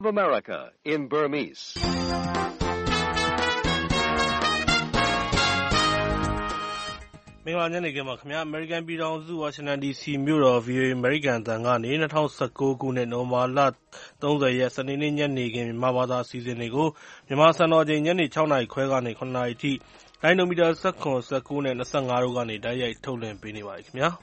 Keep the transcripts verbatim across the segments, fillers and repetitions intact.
of America in Burmese. မင်္ဂလာညနေခင်းပါခင်ဗျာ American ပြည်ထောင်စု Washington ဒီ စီ မြို့တော် ဗွီအိုအေ American အသံကနေ ၂၀၁၉ ခုနှစ် နိုဝင်ဘာလ ၃၀ ရက် စနေနေ့ ညနေခင်း မြန်မာဘာသာအစီအစဉ်တွေကို မြန်မာစံတော်ချိန် ညနေ ၆ နာရီခွဲကနေ ၇ နာရီအထိ လိုင်းနိုမီတာ ၁၇, ၁၉ နဲ့ ၂၅ တို့ကနေ တိုက်ရိုက်ထုတ်လွှင့်ပေးနေပါတယ်ခင်ဗျာ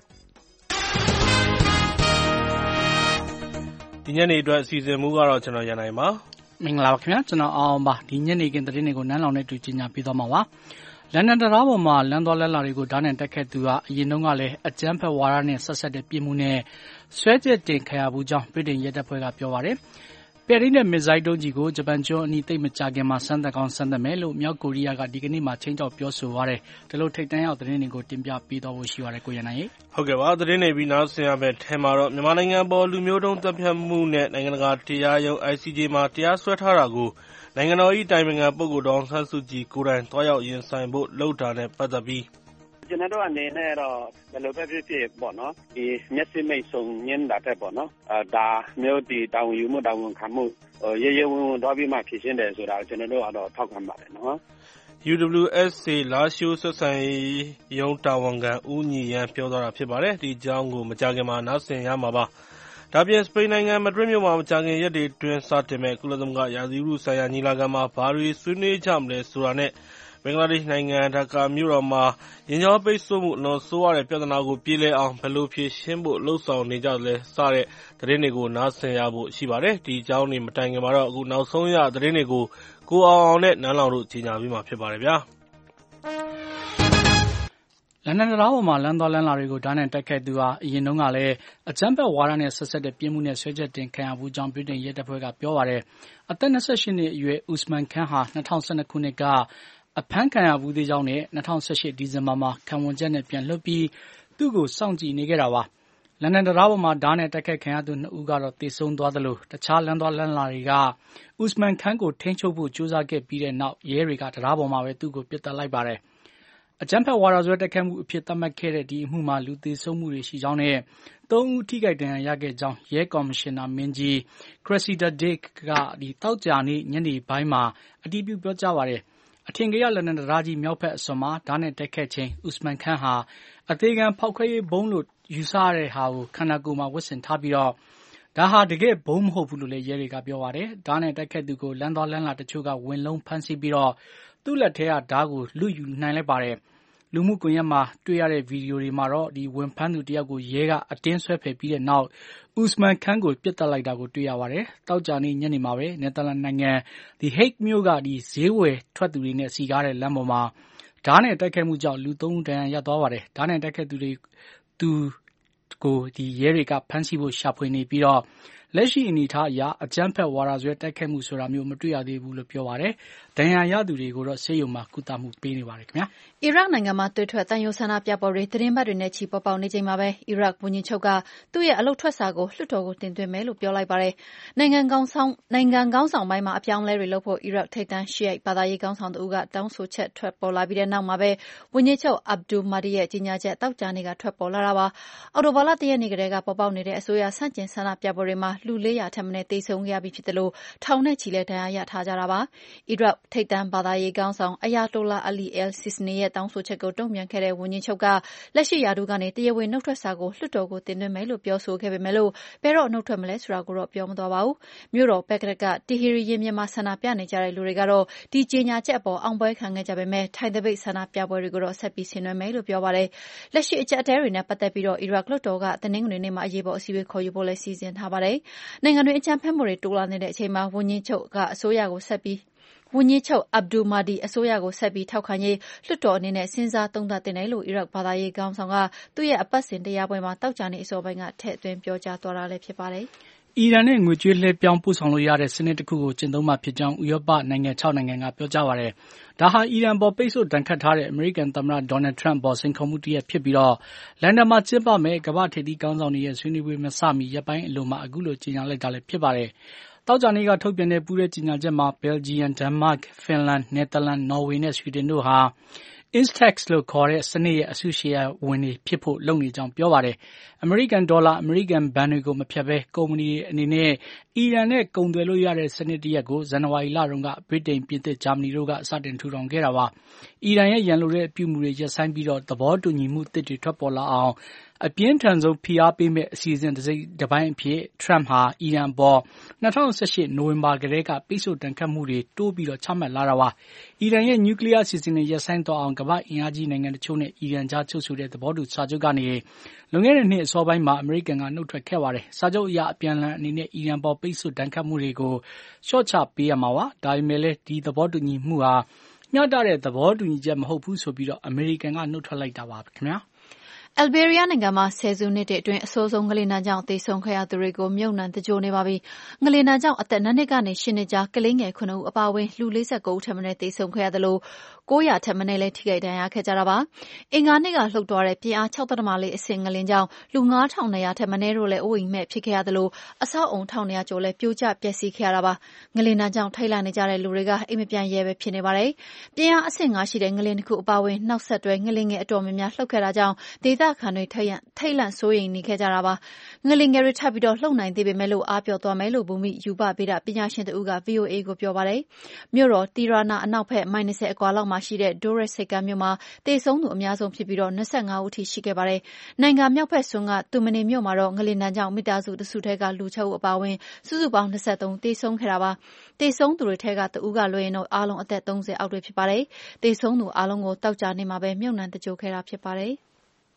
ဒီညနေအတွက်အစီအစဉ်မူကတော့ကျွန်တော်ရန်နိုင်ပါမင်္ဂလာပါခင်ဗျာကျွန်တော်အောင်ပါဒီညနေခင်းသတင်းတွေကိုနန်းလောင်နဲ့တူကြီးညာပေးသွားမှာပါလန်ဒန်တရားပေါ်မှာလမ်းသွားလမ်းလာတွေကိုဓာတ်နဲ့တက်ခဲ့သူကအရင်တုန်းကလည်းအကြမ်းဖက်ဝါဒနဲ့ဆက်ဆက်တဲ့ပြည်မှုနဲ့ဆွဲချက်တင်ခံရမှုကြောင့်ဗြိတိန်ရဲတပ်ဖွဲ့ကပြောပါတယ်ပဲရီနဲ့မစ်ဇိုင်းဒုံးကြီးကိုဂျပန်ကျွန်းအနီးသိပ်မကြခင်မှာစမ်းသပ်ကောင်းစမ်းသပ်မယ်လို့မြောက်ကိုရီးယားကဒီကနေ့မှချင်းချောက်ပြောဆိုပါတယ်ဒါလို့ထိတ်တန့်ရောက်သတင်းတွေကိုတင်ပြပေးသွားဖို့ရှိပါတယ်ကိုရနိုင်ရေဟုတ်ကဲ့ပါသတင်းတွေပြီးနောက်ဆင်ရမယ့်ထဲမှာတော့မြန်မာနိုင်ငံပေါ်လူမျိုးတုံးတပ်ဖြတ်မှုနဲ့နိုင်ငံတကာတရားရုံး I C J မှာတရားစွဲထားတာကိုနိုင်ငံတော်၏တိုင်ပင်ခံပုဂ္ဂိုလ်ဒေါ်အောင်ဆန်းစုကြည်ကိုယ်တိုင်တွားရောက်ရင်ဆိုင်ဖို့လှုပ်တာနဲ့ပတ်သက်ပြီးကျွန်တော်တို့အနေနဲ့တော့ဘယ်လိုပဲဖြစ်ဖြစ်ပေါ့နော်ဒီမျက်စိမိတ်ဆုံညင်းတာတဲ့ပေါ့နော်အဲဒါမျိုးဒီတောင်းယူမှုတောင်းဝန်ခံမှုရေရေဝင်ဝင်တော့ပြီးမှဖြစ်ရှင်းတယ်ဆိုတာကျွန်တော်တို့ကတော့ထောက်ခံပါတယ်နော် U W S A လာရှိုးဆက်ဆံရေးရုံးတာဝန်ခံဦးညီရန်ပြောသွားတာဖြစ်ပါတယ်ဒီအကြောင်းကိုမကြာခင်မှာနားဆင်ရမှာပါဒါပြင်စပိန်နိုင်ငံမဒရစ်မြို့မှာမကြာခင်ရက်တွေတွင်စတင်မဲ့ကုလသမဂ္ဂရာသီဥတုဆိုင်ရာညီလာခံမှာဘာတွေဆွေးနွေးကြမလဲဆိုတာနဲ့ဘင်္ဂလားဒေ့ရှ်နိုင်ငံဒါကာမြို့တော်မှာရင်းနှီးပိတ်ဆို့မှုအလွန်ဆိုးရတဲ့ပြဿနာကိုပြေလည်အောင်ဘယ်လိုဖြေရှင်းဖို့လှုံ့ဆော်နေကြလဲစတဲ့သတင်းတွေကိုနားဆင်ရဖို့ရှိပါတယ်ဒီအကြောင်းတွေမတိုင်ခင်မှာတော့အခုနောက်ဆုံးရသတင်းတွေကိုကိုအောင်အောင်နဲ့နန်းလောင်တို့ကြီးညာပြီးမှဖြစ်ပါတယ်ဗျာလန်ဒန်တရားပေါ်မှာလမ်းသွားလမ်းလာတွေကိုဓာတ်နဲ့တက်ခဲ့သူဟာအရင်တုန်းကလည်းအကြမ်းဖက်ဝါဒနဲ့ဆက်ဆက်တဲ့ပြင်းမှုနဲ့ဆွဲချက်တင်ခံရမှုကြောင့်ဗြိတိန်ရဲတပ်ဖွဲ့ကပြောပါတယ်အသက်၂၈နှစ်အရွယ်ဦးစမန်ခန်းဟာ၂၀၁၂ခုနှစ်ကအဖမ်းခံရမှုသေးကြောင်းနဲ့၂၀၁၈ဒီဇင်ဘာမှာခံဝန်ချက်နဲ့ပြန်လွှတ်ပြီးသူ့ကိုစောင့်ကြည့်နေခဲ့တာပါလန်ဒန်တရားပေါ်မှာဓာတ်နဲ့တက်ခဲ့ခံရသူနှစ်ဦးကတော့သေဆုံးသွားသလိုတခြားလမ်းသွားလမ်းလာတွေကဦးစမန်ခန်းကိုထိန်းချုပ်ဖို့ကြိုးစားခဲ့ပြီးတဲ့နောက်ရဲတွေကတရားပေါ်မှာပဲသူ့ကိုပစ်သတ်လိုက်ပါတယ်အကြမ်းဖက်ဝါဒစွဲတက်ခတ်မှုအဖြစ်သတ်မှတ်ခဲ့တဲ့ဒီအမှုမှာလူသေဆုံးမှုတွေရှိကြောင်းနဲ့သုံးဦးထိခိုက်ဒဏ်ရာရခဲ့ကြောင်းရဲကော်မရှင်နာမင်းကြီး Cressida Dick ကဒီတောက်ကြနေ့ညနေပိုင်းမှာအတည်ပြုပြောကြားပါတယ်အထင်ကြီးလန်ဒန်တရားကြီးမြောက်ဖက်အစွန်မှာဓာတ်နဲ့တက်ခဲ့ချိန်ဦးစမန်ခန်းဟာအသေးခံဖောက်ခွဲရေးဘုံလို့ယူဆရတဲ့ဟာကိုခန္ဓာကိုယ်မှာဝတ်ဆင်ထားပြီးတော့ဒါဟာတကယ်ဘုံမဟုတ်ဘူးလို့လည်းရဲတွေကပြောပါတယ်ဓာတ်နဲ့တက်ခဲ့သူကိုလမ်းသွားလမ်းလာတချို့ကဝင်လုံးဖမ်းဆီးပြီးတော့သူ့လက်ထဲကဓာတ်ကိုလူယူနိုင်လိုက်ပါတယ်လူမှုကွန်ရက်မှာတွေ့ရတဲ့ဗီဒီယိုတွေမှာတော့ဒီဝင်ဖမ်းသူတယောက်ကိုရဲကအတင်းဆွဲဖယ်ပြီးတဲ့နောက်ဦးစမန်ခန်းကိုပြစ်တက်လိုက်တာကိုတွေ့ရပါတယ်။တောက်ကြနေ့ညနေမှာပဲနယ်သာလန်နိုင်ငံဒီဟိတ်မြို့ကဒီဈေးဝယ်ထွက်သူတွေနဲ့စီကားတဲ့လမ်းပေါ်မှာဓာတ်နဲ့တိုက်ခိုက်မှုကြောင့်လူသုံးဦးဒဏ်ရာရသွားပါတယ်။ဓာတ်နဲ့တိုက်ခိုက်သူတွေသူကိုဒီရဲတွေကဖမ်းဆီးဖို့ရှာဖွေနေပြီးတော့လက်ရှိအနေအထားအရအကြမ်းဖက်ဝါဒစွဲတိုက်ခိုက်မှုဆိုတာမျိုးမတွေ့ရသေးဘူးလို့ပြောပါတယ်။ဒဏ်ရာရသူတွေကိုတော့ဆေးရုံမှာကုသမှုပေးနေပါတယ်ခင်ဗျာ။အီရတ်နိုင်ငံမှာတွေ့ထွက်တန်ယိုဆန္ဒပြပွဲတွေသတင်းပတ်တွေနဲ့ချီပေါ်ပေါက်နေချိန်မှာပဲအီရတ်ဝန်ကြီးချုပ်ကသူ့ရဲ့အလုပ်ထွက်စာကိုလွှတ်တော်ကိုတင်သွင်းမယ်လို့ပြောလိုက်ပါတယ်။နိုင်ငံကောင်းဆောင်နိုင်ငံကောင်းဆောင်ပိုင်းမှာအပြောင်းလဲတွေလုပ်ဖို့အီရတ်ထိပ်တန်းရှီအိုက်ဘာသာရေးကောင်းဆောင်တို့ကတောင်းဆိုချက်ထွက်ပေါ်လာပြီးတဲ့နောက်မှာပဲဝန်ကြီးချုပ်အဗ်ဒူမာဒီရဲ့ကြီးညာချက်တောက်ကြနေ့ကထွက်ပေါ်လာတာပါ။အော်တိုဘာလတရက်နေ့ကတည်းကပေါ်ပေါက်နေတဲ့အစိုးရဆန့်ကျင်ဆန္ဒပြပွဲတွေမှာလူလေးရာထက်မနည်းသေဆုံးခဲ့ရပြီးဖြစ်တယ်လို့ထောင်နဲ့ချီလဲဒဏ်ရာရထားကြတာပါ။အီရတ်ထိပ်တန်းဘာသာရေးကောင်းဆောင်အယာတိုလာအလီအယ်ဆီစနီရဲ့တောင်းဆိုချက်ကိုတုံ့ပြန်ခဲ့တဲ့ဝန်ကြီးချုပ်ကလက်ရှိရာထူးကနေတရားဝင်နှုတ်ထွက်စာကိုလွှတ်တော်ကိုတင်သွင်းမယ်လို့ပြောဆိုခဲ့ပေမဲ့လို့ဘယ်တော့နှုတ်ထွက်မလဲဆိုတာကိုတော့ပြောမသွားပါဘူး။မြို့တော်ဘက်ဂဒက်ကတီဟီရီရင်မြန်မာဆန္ဒပြနေကြတဲ့လူတွေကတော့ဒီကြေညာချက်အပေါ်အောင်ပွဲခံခဲ့ကြပေမဲ့ထိုင်တပိတ်ဆန္ဒပြပွဲတွေကိုတော့ဆက်ပြီးဆင်နွှဲမယ်လို့ပြောပါတယ်။လက်ရှိအကြက်အတဲတွေနဲ့ပတ်သက်ပြီးတော့အီရတ်လွှတ်တော်ကတနင်္ဂနွေနေ့မှာအရေးပေါ်အစည်းအဝေးခေါ်ယူဖို့လည်းစီစဉ်ထားပါတယ်။နိုင်ငံတွင်းအကြမ်းဖက်မှုတွေတိုးလာနေတဲ့အချိန်မှာဝန်ကြီးချုပ်ကအစိုးရကိုဆက်ပြီးဝန်ကြီးချုပ်အဗ်ဒူမာဒီအစိုးရကိုဆက်ပြီးထောက်ခံရေးလွှတ်တော်အနေနဲ့စဉ်းစားသုံးသပ်တင်တယ်လို့အီရတ်ဘာသာရေးခေါင်းဆောင်ကသူ့ရဲ့အပတ်စဉ်တရားပွဲမှာတောက်ကြနေအစောပိုင်းကထည့်သွင်းပြောကြားသွားတာလည်းဖြစ်ပါတယ်။အီရန်နဲ့ငွေကြေးလှည့်ပြောင်းပို့ဆောင်လို့ရတဲ့စနစ်တစ်ခုကိုကျင့်သုံးမှာဖြစ်ကြောင်းဥရောပနိုင်ငံ၆နိုင်ငံကပြောကြားပါတယ်။ဒါဟာအီရန်ပေါ်ပိတ်ဆို့ဒဏ်ခတ်ထားတဲ့အမေရိကန်သမ္မတဒေါ်နယ်ထရန့်ပေါ်စိန်ခေါ်မှုတစ်ရပ်ဖြစ်ပြီးတော့လန်ဒန်မှာကျင်းပမဲ့ကမ္ဘာထိပ်သီးခေါင်းဆောင်တွေရဲ့ဆွေးနွေးပွဲမစမီရက်ပိုင်းအလိုမှာအခုလိုကြေညာလိုက်တာလည်းဖြစ်ပါတယ်။တောက်ကြနေ့ကထုတ်ပြန်တဲ့ပူးတဲ့ကြေညာချက်မှာဘယ်လ်ဂျီယံ၊ဒန်မတ်၊ဖင်လန်၊နယ်သာလန်၊နော်ဝေနဲ့ဆွီဒင်တို့ဟာ Instex လို့ခေါ်တဲ့စနစ်ရဲ့အစုရှယ်ယာဝင်တွေဖြစ်ဖို့လုပ်နေကြောင်းပြောပါတယ်။အမေရိကန်ဒေါ်လာအမေရိကန်ဘဏ်တွေကိုမဖြတ်ဘဲကုမ္ပဏီတွေအနေနဲ့အီရန်နဲ့ကုန်သွယ်လို့ရတဲ့စနစ်တရက်ကိုဇန်နဝါရီလတုန်းကဗြိတိန်ပြင်သစ်ဂျာမနီတို့ကစတင်ထူထောင်ခဲ့တာပါ။အီရန်ရဲ့ရန်လိုတဲ့အပြုအမူတွေရပ်ဆိုင်းပြီးတော့သဘောတူညီမှုအသစ်တွေထွက်ပေါ်လာအောင်အပြင်းထန်ဆုံးဖိအားပေးမဲ့အစီအစဉ်တစ်စိတ်တစ်ပိုင်းအဖြစ်ထရမ့်ဟာအီရန်ပေါ်၂၀၁၈နိုဝင်ဘာကတည်းကပိတ်ဆို့တန်ခတ်မှုတွေတိုးပြီးတော့ချမှတ်လာတာပါ။အီရန်ရဲ့နျူကလ িয়ার အစီအစဉ်တွေရပ်ဆိုင်းသွားအောင်ကမ္ဘာ့အင်အားကြီးနိုင်ငံတချို့နဲ့အီရန်ကြားချုပ်ဆိုတဲ့သဘောတူစာချုပ်ကနေလွန်ခဲ့တဲ့နှစ်အစောပိုင်းမှာအမေရိကန်ကနှုတ်ထွက်ခဲ့ပါတယ်။စာချုပ်အရအပြန်အလှန်အနေနဲ့အီရန်ပေါ်ပိတ်ဆို့တန်ခတ်မှုတွေကိုလျှော့ချပေးရမှာပါ။ဒါပေမဲ့လည်းဒီသဘောတူညီမှုဟာမျှတတဲ့သဘောတူညီချက်မဟုတ်ဘူးဆိုပြီးတော့အမေရိကန်ကနှုတ်ထွက်လိုက်တာပါခင်ဗျာ။အယ်ဘေးရီးယားနိုင်ငံမှာဆယ်စုနှစ်အတွင်းအဆိုးဆုံးငလျင်ဒဏ်ကြောင့်သေဆုံးခဲ့ရသူတွေကိုမြုပ်နှံသဂြိုဟ်နေပါပြီ။ငလျင်ဒဏ်ကြောင့်အသက်၂နှစ်ကနေ၈နှစ်ကြားကလေးငယ်၇ဦးအပါအဝင်လူ၄၉ဦးထက်မနည်းသေဆုံးခဲ့ရသလို၉၀၀ထက်မနည်းလည်းထိခိုက်ဒဏ်ရာခဲ့ကြတာပါ။အင်္ဂါနေ့ကလှုပ်သွားတဲ့ပြင်းအား၆.၄အဆင့်ငလျင်ကြောင့်လူ၅ထောင်၂ရာထက်မနည်းတို့လည်းအိုးအိမ်မဲ့ဖြစ်ခဲ့ရသလိုအဆောက်အုံ၁၂၀၀ကျော်လည်းပြိုကျပျက်စီးခဲ့ရတာပါ။ငလျင်ဒဏ်ကြောင့်ထိတ်လန့်နေကြတဲ့လူတွေကအိမ်မပြန်ရဲပဲဖြစ်နေပါတယ်။ပြင်းအားအဆင့်၅ရှိတဲ့ငလျင်တစ်ခုအပါအဝင်နောက်ဆက်တွဲငလျင်ငယ်အတော်များများလှုပ်ခဲ့တာကြောင့်ဒေသခံတွေထိတ်ထိတ်လန့်စိုးရိမ်နေခဲ့ကြတာပါ။ငလျင်ငယ်တွေထပ်ပြီးတော့လှုပ်နိုင်သေးပေမဲ့လို့အားပြော့သွားမယ်လို့ဘူမိရူပဗေဒပညာရှင်တဦးက ဗွီအိုအေကိုပြောပါတယ်။မြို့တော်တီရာနာအနောက်ဘက်မိုင်၂၀အကွာလောက်မှာရှိတဲ့ဒိုရက်ဆိပ်ကမ်းမြို့မှာသေဆုံးသူအများဆုံးဖြစ်ပြီးတော့၂၅ဦးထိရှိခဲ့ပါတယ်။နိုင်ငံမြောက်ဘက်စွန်းကတူမနီမြို့မှာတော့ငလျင်ဒဏ်ကြောင့်မိသားစုတစုထဲကလူ၆ဦးအပါအဝင်စုစုပေါင်း၂၃သေဆုံးခဲ့တာပါ။သေဆုံးသူတွေထဲကတဦးကလွှဲရင်တော့အားလုံးအသက်၃၀အောက်တွေဖြစ်ပါတယ်။သေဆုံးသူအားလုံးကိုတောက်ကြနေမှာပဲမြုပ်နှံသဂြိုဟ်ခဲ့တာဖြစ်ပါတယ်။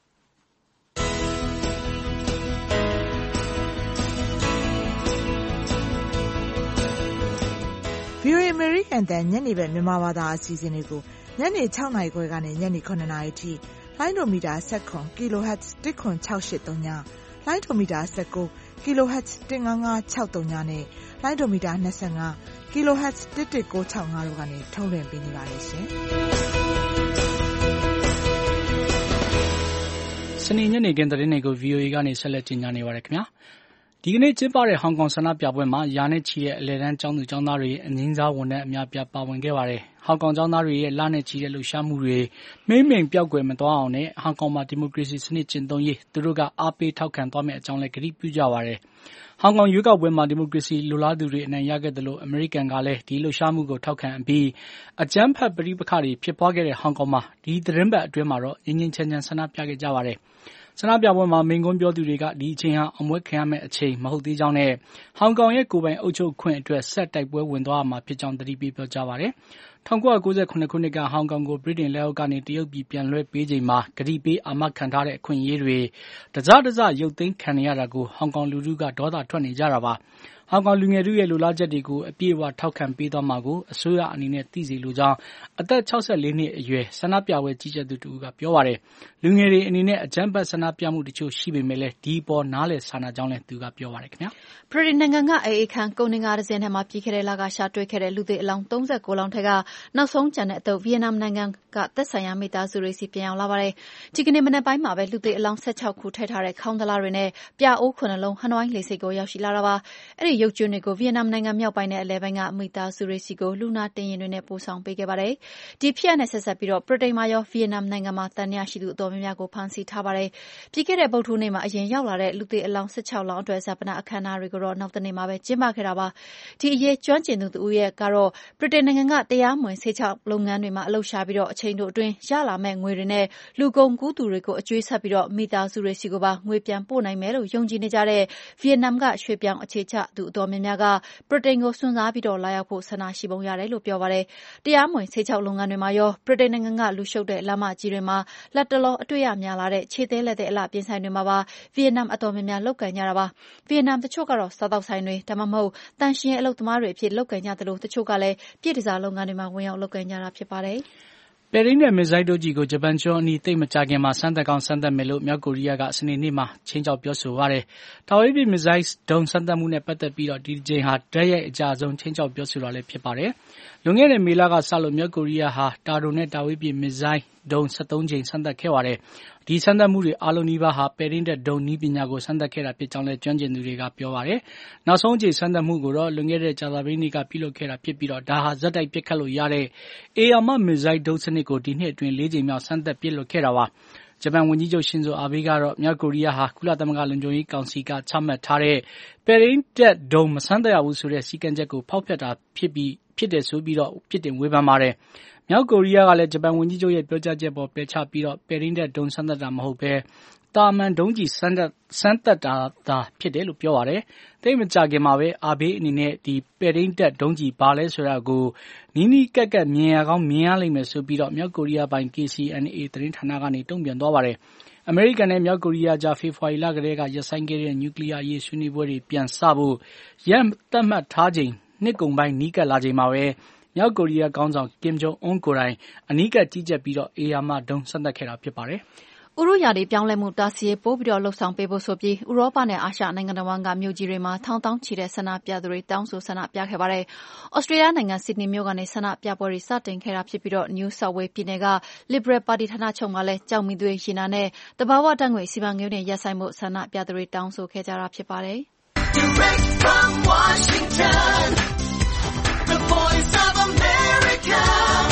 ဗွီအိုအေ American တန်ညနေဘက်မြန်မာဘာသာအစီအစဉ်တွေကိုညနေ၆နာရီခွဲကနေညနေ၇နာရီထိလိုင်းဒိုမီတာ၁၇ kilohertz ၁၇၆၈၃ညလိုင်းဒိုမီတာ၁၉ kilohertz ၁၅၅၆၃ညနဲ့လိုင်းဒိုမီတာ၂၅ kilohertz ၁၁၉၆၅တို့ကနေထုတ်လွှင့်ပေးနေပါတယ်ရှင်။စနေညနေခင်းသတင်းတွေကို ဗွီအိုအေကနေဆက်လက်တင်ပြနေပါတယ်ခင်ဗျာ။ဒီကနေ့ကျင်းပတဲ့ဟောင်ကောင်ဆန္ဒပြပွဲမှာရာနဲ့ချီတဲ့အလယ်တန်းကျောင်းသူကျောင်းသားတွေအငြိမ်းစားဝန်ထမ်းအများပြားပါဝင်ခဲ့ပါတယ်။ဟောင်ကောင်ကျောင်းသားတွေရဲ့လနဲ့ချီတဲ့လှုပ်ရှားမှုတွေမိမ့်မိန်ပျောက်ကွယ်မသွားအောင်နဲ့ဟောင်ကောင်မှာဒီမိုကရေစီစနစ်ကျင့်သုံးရေးသူတို့ကအားပေးထောက်ခံသွားမယ့်အကြောင်းလည်းကတိပြုကြပါတယ်။ဟောင်ကောင်ရွေးကောက်ပွဲမှာဒီမိုကရေစီလိုလားသူတွေအနိုင်ရခဲ့တယ်လို့အမေရိကန်ကလည်းဒီလှုပ်ရှားမှုကိုထောက်ခံပြီးအကြမ်းဖက်ပဋိပက္ခတွေဖြစ်ပွားခဲ့တဲ့ဟောင်ကောင်မှာဒီသတင်းပတ်အတွင်းမှာတော့ငြိမ်းငြိမ်းချမ်းချမ်းဆန္ဒပြခဲ့ကြပါတယ်။ဆန္ဒပြပွဲမှာမိန့်ခွန်းပြောသူတွေကဒီအချိန်ဟာအမွဲခံရမယ့်အချိန်မဟုတ်သေးကြောင်းနဲ့ဟောင်ကောင်ရဲ့ကိုယ်ပိုင်အုပ်ချုပ်ခွင့်အတွက်ဆက်တိုက်ပွဲဝင်သွားမှာဖြစ်ကြောင်းသတိပေးပြောကြားပါတယ်။၁၉၉၇ခုနှစ်ကဟောင်ကောင်ကိုဗြိတိန်လက်အောက်ကနေတရုတ်ပြည်ပြန်လွှဲပေးချိန်မှာကတိပေးအာမခံထားတဲ့အခွင့်အရေးတွေတစတစရုပ်သိမ်းခံနေရတာကိုဟောင်ကောင်လူထုကဒေါသထွက်နေကြတာပါ။ဟောင်ကောင်လူငယ်တို့ရဲ့လိုလားချက်တွေကိုအပြည့်အဝထောက်ခံပေးသွားမှာကိုအစိုးရအနေနဲ့သိစေလိုကြောင်းအသက်၆၄နှစ်အရွယ်ဆန္ဒပြပွဲကြီးကြပ်သူတူကပြောပါတယ်။လူငယ်တွေအနေနဲ့အကြမ်းဖက်ဆန္ဒပြမှုတချို့ရှိပေမဲ့လည်းဒီပေါ်နားလည်စာနာကြောင်းလည်းသူကပြောပါတယ်ခင်ဗျာ။ဗြိတိန်နိုင်ငံကအေအေခန်းကုန်တင်ကားတစ်စင်းထဲမှာပြီးခဲ့တဲ့လကရှာတွေ့ခဲ့တဲ့လူသေအလောင်း၃၉လောင်းထက်ကနောက်ဆုံးကျန်တဲ့အသုတ်ဗီယက်နမ်နိုင်ငံကသက်ဆိုင်ရာမိသားစုတွေစီပြန်ရောက်လာပါတယ်။ဒီကနေ့မနက်ပိုင်းမှာပဲလူသေအလောင်း၁၆ခုထည့်ထားတဲ့ခေါင်းသလားတွေနဲ့ပြအိုးခုနှလုံးဟနွိုင်းလေဆိပ်ကိုရောက်ရှိလာတာပါ။အဲ့ဒီရုပ်ကြွင်းတွေကိုဗီယက်နမ်နိုင်ငံမြောက်ပိုင်းနဲ့အလယ်ပိုင်းကမိသားစုတွေစီကိုလူနာတင်ရင်တွေနဲ့ပို့ဆောင်ပေးခဲ့ပါတယ်။ဒီဖြစ်ရပ်နဲ့ဆက်ဆက်ပြီးတော့ဗြိတိန်မှာရောဗီယက်နမ်နိုင်ငံမှာတန်ရာရှိသူအတော်များများကိုဖမ်းဆီးထားပါတယ်။ပြီးခဲ့တဲ့ဗုဒ္ဓဟူးနေ့မှာအရင်ရောက်လာတဲ့လူသေအလောင်း၁၆လောင်းအတွက်ဇာပနာအခမ်းအနားတွေကိုတော့နောက်တနေ့မှာပဲကျင်းပခဲ့တာပါ။ဒီအရေးကျွမ်းကျင်သူတူရဲ့ကတော့ဗြိတိန်နိုင်ငံကတရားမဝင်ဆေးခြောက်လုပ်ငန်းတွေမှာအလုပ်ရှာပြီးတော့အချိန်တို့အတွင်းရလာမဲ့ငွေတွေနဲ့လူကုန်ကူးသူတွေကိုအကျွေးဆက်ပြီးတော့မိသားစုတွေစီကိုပါငွေပြန်ပို့နိုင်မယ်လို့ယုံကြည်နေကြတဲ့ဗီယက်နမ်ကရွှေပြောင်းအခြေချသူအတော်များများကဗြိတိန်ကိုစွန့်စားပြီးတော့လာရောက်ဖို့ဆန္ဒရှိပုံရတယ်လို့ပြောပါတယ်။တရားမဝင်ဆေးခြောက်လုပ်ငန်းတွေမှာရောဗြိတိန်နိုင်ငံကလူရှုပ်တဲ့လမ်းမကြီးတွေမှာလက်တလောအတွေ့အများလာတဲ့ခြေသေးလက်တဲ့အလှပြင်ဆိုင်တွေမှာပါဗီယက်နမ်အတော်များများလုပ်ကင်ကြတာပါ။ဗီယက်နမ်တချို့ကတော့စားတောက်ဆိုင်တွေဒါမှမဟုတ်တန်ရှင်အလုပ်သမားတွေအဖြစ်လုပ်ကင်ကြတယ်လို့တချို့ကလည်းပြည်တစားလုပ်ငန်းတွေမှာဝင်ရောက်လုပ်ကင်ကြတာဖြစ်ပါတယ်။ပဲရင်းနဲ့မစ်ဇိုင်းဒုံးကျည်ကိုဂျပန်ကျွန်းအနီးသိပ်မကြာခင်မှာစမ်းသပ်ကောင်းစမ်းသပ်မယ်လို့မြောက်ကိုရီးယားကစနေနေ့မှာခြိမ်းခြောက်ပြောဆိုပါတယ်။တာဝေးပစ်မစ်ဇိုင်းဒုံးစမ်းသပ်မှုနဲ့ပတ်သက်ပြီးတော့ဒီကြိမ်ဟာဓာတ်ရိုက်အကြဆုံးခြိမ်းခြောက်ပြောဆိုတာလည်းဖြစ်ပါတယ်။လွန်ခဲ့တဲ့မေလကစလို့မြောက်ကိုရီးယားဟာတာတိုနဲ့တာဝေးပစ်မစ်ဇိုင်းဒုံး၁၃ကြိမ်စမ်းသပ်ခဲ့ပါတယ်။ဒီစမ်းသပ်မှုတွေအားလုံးနီးပါးဟာပဲရင်းတဲ့ဒုံးနည်းပညာကိုစမ်းသပ်ခဲ့တာဖြစ်ကြောင်းလည်းကျွမ်းကျင်သူတွေကပြောပါတယ်။နောက်ဆုံးအကြိမ်စမ်းသပ်မှုကိုတော့လွန်ခဲ့တဲ့ကြာသပတေးနေ့ကပြုလုပ်ခဲ့တာဖြစ်ပြီးတော့ဒါဟာဇက်တိုက်ပစ်ခတ်လို့ရတဲ့အေယာမမစ်ဇိုင်းဒုံးစနစ်ကိုဒီနှစ်အတွင်းလေးကြိမ်မြောက်စမ်းသပ်ပစ်လွှတ်ခဲ့တာပါ။ဂျပန်ဝန်ကြီးချုပ်ရှင်ဇိုအာဘေးကတော့မြောက်ကိုရီးယားဟာကုလသမဂ္ဂလုံခြုံရေးကောင်စီကချမှတ်ထားတဲ့ပဲရင်းတပ်ဒုံမဆန်းသက်ရဘူးဆိုတဲ့စည်းကမ်းချက်ကိုဖောက်ဖျက်တာဖြစ်ပြီးဖြစ်တယ်ဆိုပြီးတော့ပြစ်တင်ဝေဖန်ပါတယ်။မြောက်ကိုရီးယားကလည်းဂျပန်ဝန်ကြီးချုပ်ရဲ့ပြောကြားချက်ပေါ်ပယ်ချပြီးတော့ပဲရင်းတပ်ဒုံဆန်းသက်တာမဟုတ်ဘဲတာမန်ဒုံးကြီးစမ်းသက်စမ်းသက်တာသာဖြစ်တယ်လို့ပြောပါတယ်။တိတ်မကြခင်မှာပဲအာဘေးအနေနဲ့ဒီပဲရင်းတပ်ဒုံးကြီးပါလဲဆိုတာကိုနီးနီးကက်ကက်မြင်ရကောင်းမြင်ရလိမ့်မယ်ဆိုပြီးတော့မြောက်ကိုရီးယားပိုင်း K C N A သတင်းဌာနကနေတုံ့ပြန်သွားပါတယ်။အမေရိကန်နဲ့မြောက်ကိုရီးယားကြားဖေဖော်ဝါရီလကတည်းကရပ်ဆိုင်းခဲ့တဲ့နျူကလ িয়ার ရေးဆွေးနွေးပွဲတွေပြန်စဖို့ရန်သတ်မှတ်ထားချိန်နှစ်ကုန်ပိုင်းနီးကပ်လာချိန်မှာပဲမြောက်ကိုရီးယားခေါင်းဆောင်ကင်ဂျုံအွန်းကိုယ်တိုင်အနီးကပ်ကြီးကြပ်ပြီးတော့အေယာမဒုံစမ်းသပ်ခဲ့တာဖြစ်ပါတယ်။ဥရုရာသီပြောင်းလဲမှုတားဆီးရေးပိုပြီးတော့လှုပ်ဆောင်ပေးဖို့ဆိုပြီးဥရောပနဲ့အာရှနိုင်ငံတော်ဝန်ကမြို့ကြီးတွေမှာထောင်တောင်းချီတဲ့ဆန္ဒပြသူတွေတောင်းဆိုဆန္ဒပြခဲ့ပါတယ်။ဩစတြေးလျနိုင်ငံဆစ်ဒနီမြို့ကနေဆန္ဒပြပွဲတွေစတင်ခဲ့တာဖြစ်ပြီးတော့ New South Wales ပြည်နယ်က Liberal ပါတီဌာနချုပ်မှာလည်းကြောက်မီသွေးရင်နာနဲ့တဘာဝဓာတ်ငွေစီမံကိန်းတွေရပ်ဆိုင်းဖို့ဆန္ဒပြသူတွေတောင်းဆိုခဲ့ကြတာဖြစ်ပါတယ်။ Direct from Washington, the Voice of America,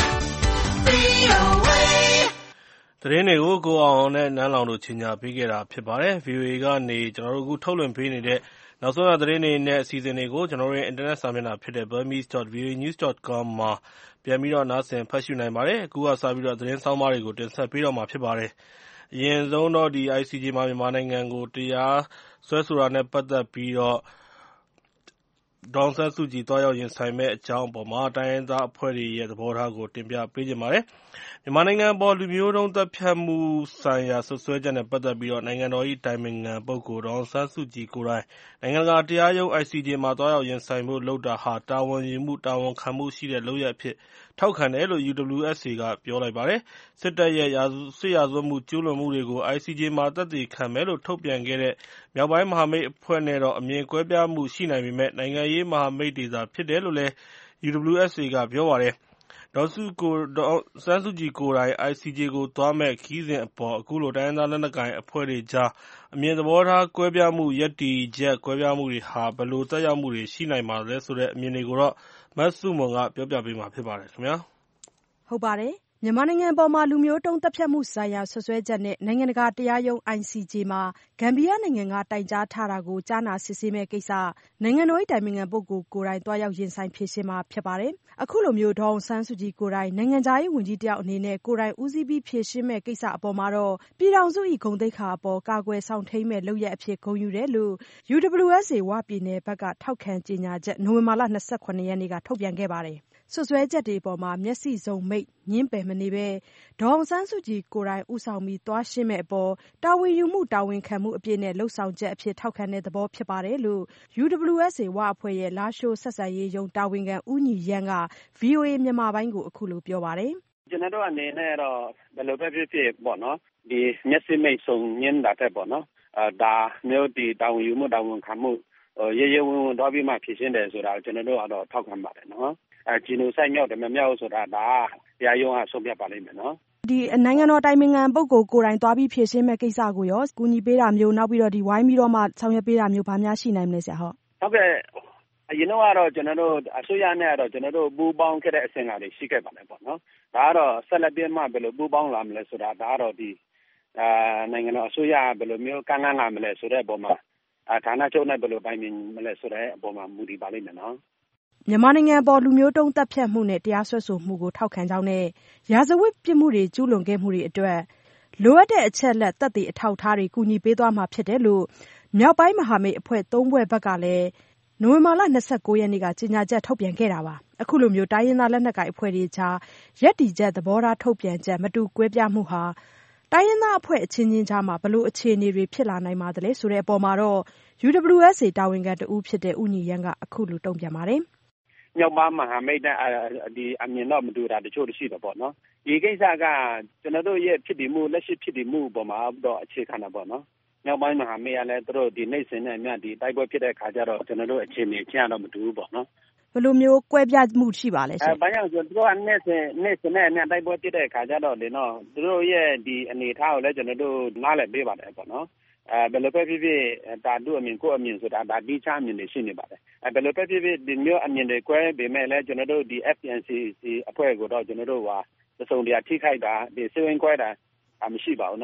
V O A သတင်းတွေကိုကိုအောင်နဲ့နန်းလောင်တို့ချင်းညာပေးခဲ့တာဖြစ်ပါတယ်။ ဗီအိုအေကနေကျွန်တော်တို့အခုထုတ်လွှင့်ပေးနေတဲ့နောက်ဆုံးရသတင်းတွေနဲ့အစီအစဉ်တွေကိုကျွန်တော်တို့ရဲ့အင်တာနက်စာမျက်နှာဖြစ်တဲ့ burmese dot v o a news dot com မှာပြန်ပြီးတော့နားဆင်ဖတ်ရှုနိုင်ပါတယ်။အခုကစပြီးတော့သတင်းဆောင်မတွေကိုတင်ဆက်ပေးတော့မှာဖြစ်ပါတယ်။အရင်ဆုံးတော့ဒီ I C J မှာမြန်မာနိုင်ငံကိုတရားစွဲဆိုတာနဲ့ပတ်သက်ပြီးတော့ဒေါ်အောင်ဆန်းစုကြည်တွားရောက်ရင်ဆိုင်မဲ့အကြောင်းအပေါ်မှာတိုင်းရင်းသားအဖွဲ့တွေရဲ့သဘောထားကိုတင်ပြပေးကြပါတယ်။မြန်မာနိုင်ငံအပေါ်လူမျိုးတုံးသတ်ဖြတ်မှုဆိုင်ရာဆွဆွဲချက်နဲ့ပတ်သက်ပြီးတော့နိုင်ငံတော်၏တိုင်ပင်ခံပုဂ္ဂိုလ်ဒေါ်အောင်ဆန်းစုကြည်ကိုယ်တိုင်နိုင်ငံတကာတရားရုံး I C J မှာတွားရောက်ရင်ဆိုင်ဖို့လုပ်တာဟာတာဝန်ယူမှုတာဝန်ခံမှုရှိတဲ့လုပ်ရပ်အဖြစ်ထောက်ခံတယ်လို့ U W S A ကပြောလိုက်ပါတယ်။စစ်တပ်ရဲ့ရာဇစစ်ရာဇဝတ်မှုကျူးလွန်မှုတွေကို I C J မှာသက်သေခံမယ်လို့ထုတ်ပြန်ခဲ့တဲ့မြောက်ပိုင်းမဟာမိတ်အဖွဲ့နဲ့တော့အမြင်ကွဲပြားမှုရှိနိုင်ပေမဲ့နိုင်ငံရေးမဟာမိတ်တွေသာဖြစ်တယ်လို့လည်း U W S A ကပြောပါတယ်။ဒေါ်စုကိုဒေါ်ဆန်းစုကြည်ကိုယ်တိုင် I C J ကိုသွားမဲ့ခီးစဉ်အပေါ်အခုလိုတိုင်းရင်းသားလက်နက်ကိုင်အဖွဲ့တွေကြားအမြင်သဘောထားကွဲပြားမှုယက်တီချက်ကွဲပြားမှုတွေဟာဘယ်လိုသက်ရောက်မှုတွေရှိနိုင်ပါလဲဆိုတဲ့အမြင်တွေကိုတော့မဆုမွန်ကပြောပြပေးမှာဖြစ်ပါတယ်ခင်ဗျာ။ဟုတ်ပါတယ်။မြန်မာနိုင်ငံအပေါ်မှာလူမျိုးတုံးသတ်ဖြတ်မှုဆိုင်ရာဆွဆွဲချက်နဲ့နိုင်ငံတကာတရားရုံး I C J မှာဂမ်ဘီယာနိုင်ငံကတိုင်ကြားထားတာကိုကြားနာစစ်ဆေးမဲ့ကိစ္စနိုင်ငံတော်၏တိုင်ပင်ခံပုဂ္ဂိုလ်ကိုယ်တိုင်တွားရောက်ရင်ဆိုင်ဖြေရှင်းမှာဖြစ်ပါတယ်။အခုလိုမျိုးဒေါ်အောင်ဆန်းစုကြည်ကိုယ်တိုင်နိုင်ငံခြားရေးဝန်ကြီးတယောက်အနေနဲ့ကိုယ်တိုင်ဦးစီးပြီးဖြေရှင်းမဲ့ကိစ္စအပေါ်မှာတော့ပြည်ထောင်စု၏ဂုဏ်သိက္ခာအပေါ်ကာကွယ်ဆောင်ထိန်မဲ့လုပ်ရက်အဖြစ်ဂုဏ်ယူတယ်လို့ U W S A ဝပြည်နယ်ဘက်ကထောက်ခံကြေညာချက်နိုဝင်ဘာလ၂၇ရက်နေ့ကထုတ်ပြန်ခဲ့ပါတယ်။ဆွဆွဲချက်တွေအပေါ်မှာမျက်စိစုံမိတ်ငင်းပယ်မနေပဲဒေါ်အောင်ဆန်းစုကြည်ကိုယ်တိုင်ဦးဆောင်ပြီးသွားရှင်းမဲ့အပေါ်တာဝန်ယူမှုတာဝန်ခံမှုအပြည့်နဲ့လှုပ်ဆောင်ချက်အဖြစ်ထောက်ခံတဲ့သဘောဖြစ်ပါတယ်လို့ U W S A ဝအဖွဲ့ရဲ့လားရှိုးဆက်ဆံရေးရုံးတာဝန်ခံဦးညီရန်းက V O A မြန်မာပိုင်းကိုအခုလိုပြောပါတယ်။ကျွန်တော်တို့အနေနဲ့တော့ဘယ်လိုပဲဖြစ်ဖြစ်ပေါ့နော်ဒီမျက်စိမိတ်ဆုံညင်းတာတဲ့ပေါ့နော်အဲဒါမျိုးဒီတာဝန်ယူမှုတာဝန်ခံမှုရေရေဝင်ဝင်တော့ပြီးမှဖြစ်ရှင်းတယ်ဆိုတာကျွန်တော်တို့ကတော့ထောက်ခံပါတယ်နော်အဲဂျီနိုဆိုက်မြောက်တယ်မမြောက်ဆိုတာဒါတရားရုံးကဆုံးဖြတ်ပါလိမ့်မယ်နော်ဒီနိုင်ငံတော်တိုင်ပင်ခံပုဂ္ဂိုလ်ကိုယ်တိုင်သွားပြီးဖြေရှင်းမဲ့ကိစ္စကိုရောကူညီပေးတာမျိုးနောက်ပြီးတော့ဒီဝိုင်းပြီးတော့မှဆောင်ရွက်ပေးတာမျိုးဘာများရှိနိုင်မလဲဆရာဟုတ်ဟုတ်ကဲ့အရင်တော့ကျွန်တော်တို့အစိုးရနဲ့တော့ကျွန်တော်တို့ပူးပေါင်းခဲ့တဲ့အဆင့်အလေးရှိခဲ့ပါတယ်ပေါ့နော်ဒါကတော့ဆက်လက်ပြီးမှဘယ်လိုပူးပေါင်းလာမလဲဆိုတာဒါကတော့ဒီအာနိုင်ငံတော်အစိုးရဘယ်လိုမျိုးကမ်းလှမ်းလာမလဲဆိုတဲ့အပေါ်မှာဌာနချုပ်နဲ့ဘယ်လိုတိုင်ပင်မလဲဆိုတဲ့အပေါ်မှာမူတည်ပါလိမ့်မယ်နော်မြန်မာနိုင်ငံပေါ်လူမျိုးတုံးသတ်ဖြတ်မှုနဲ့တရားစွဲဆိုမှုကိုထောက်ခံကြောင်းနဲ့ရာဇဝတ်ပြစ်မှုတွေကျူးလွန်ခဲ့မှုတွေအတွက်လိုအပ်တဲ့အချက်လက်သက်သေအထောက်အထားတွေကူညီပေးသွားမှာဖြစ်တယ်လို့မြောက်ပိုင်းမဟာမိတ်အဖွဲ့သုံးဖွဲ့ဘက်ကလည်းနိုဝင်ဘာလ၂၉ရက်နေ့ကကြေညာချက်ထုတ်ပြန်ခဲ့တာပါအခုလိုမျိုးတိုင်းရင်းသားလက်နက်ကိုင်အဖွဲ့တွေကြားရပ်တည်ချက်သဘောထားထုတ်ပြန်ချက်မတူကွဲပြားမှုဟာတိုင်းရင်းသားအဖွဲ့အချင်းချင်းကြားမှာဘလို့အခြေအနေတွေဖြစ်လာနိုင်ပါသလဲဆိုတဲ့အပေါ်မှာတော့ U W S A တာဝန်ခံတဦးဖြစ်တဲ့ဦးညီရန်းကအခုလိုတုံ့ပြန်ပါတယ်မြောက်ပိုင်းမဟာမိတ်နဲ့ဒီအမြင်တော့မတူတာတချို့ရှိတယ်ပေါ့နော်ဒီကိစ္စကကျွန်တော်တို့ရဲ့ဖြစ်တည်မှုလက်ရှိဖြစ်တည်မှုပေါ်မှာတော့အခြေခံတာပေါ့နော်မြောက်ပိုင်းမဟာမိတ်ကလည်းသူတို့ဒီနိုင်စင်နဲ့အမြဒီတိုက်ပွဲဖြစ်တဲ့ခါကျတော့ကျွန်တော်တို့အခြေအနေချင်းတော့မတူဘူးပေါ့နော်ဘယ်လိုမျိုးကွဲပြားမှုရှိပါလဲရှင်အဲဘာကြောင့်ဆိုသူတို့ကနေ့စဉ်နေ့စဉ်နဲ့အမြတိုက်ပွဲဖြစ်တဲ့ခါကျတော့လေနော်သူတို့ရဲ့ဒီအနေထားကိုလည်းကျွန်တော်တို့နားလည်ပေးပါတယ်ပေါ့နော်အဲဘယ်လိုပဲဖြစ်ဖြစ်ဒါတို့အမြင်ကိုအမြင်ဆိုတာဒါဒီချအမြင်တွေရှိနေပါတယ်အဲဘယ်လိုပဲဖြစ်ဖြစ်ဒီမျိုးအမြင်တွေကွဲပေမဲ့လည်းကျွန်တော်တို့ဒီ F P N C C အဖွဲ့ကိုတော့ကျွန်တော်တို့ဟာသုံးတရားထိခိုက်တာဒီစဝင်ကွဲတာမရှိပါဘူးနော်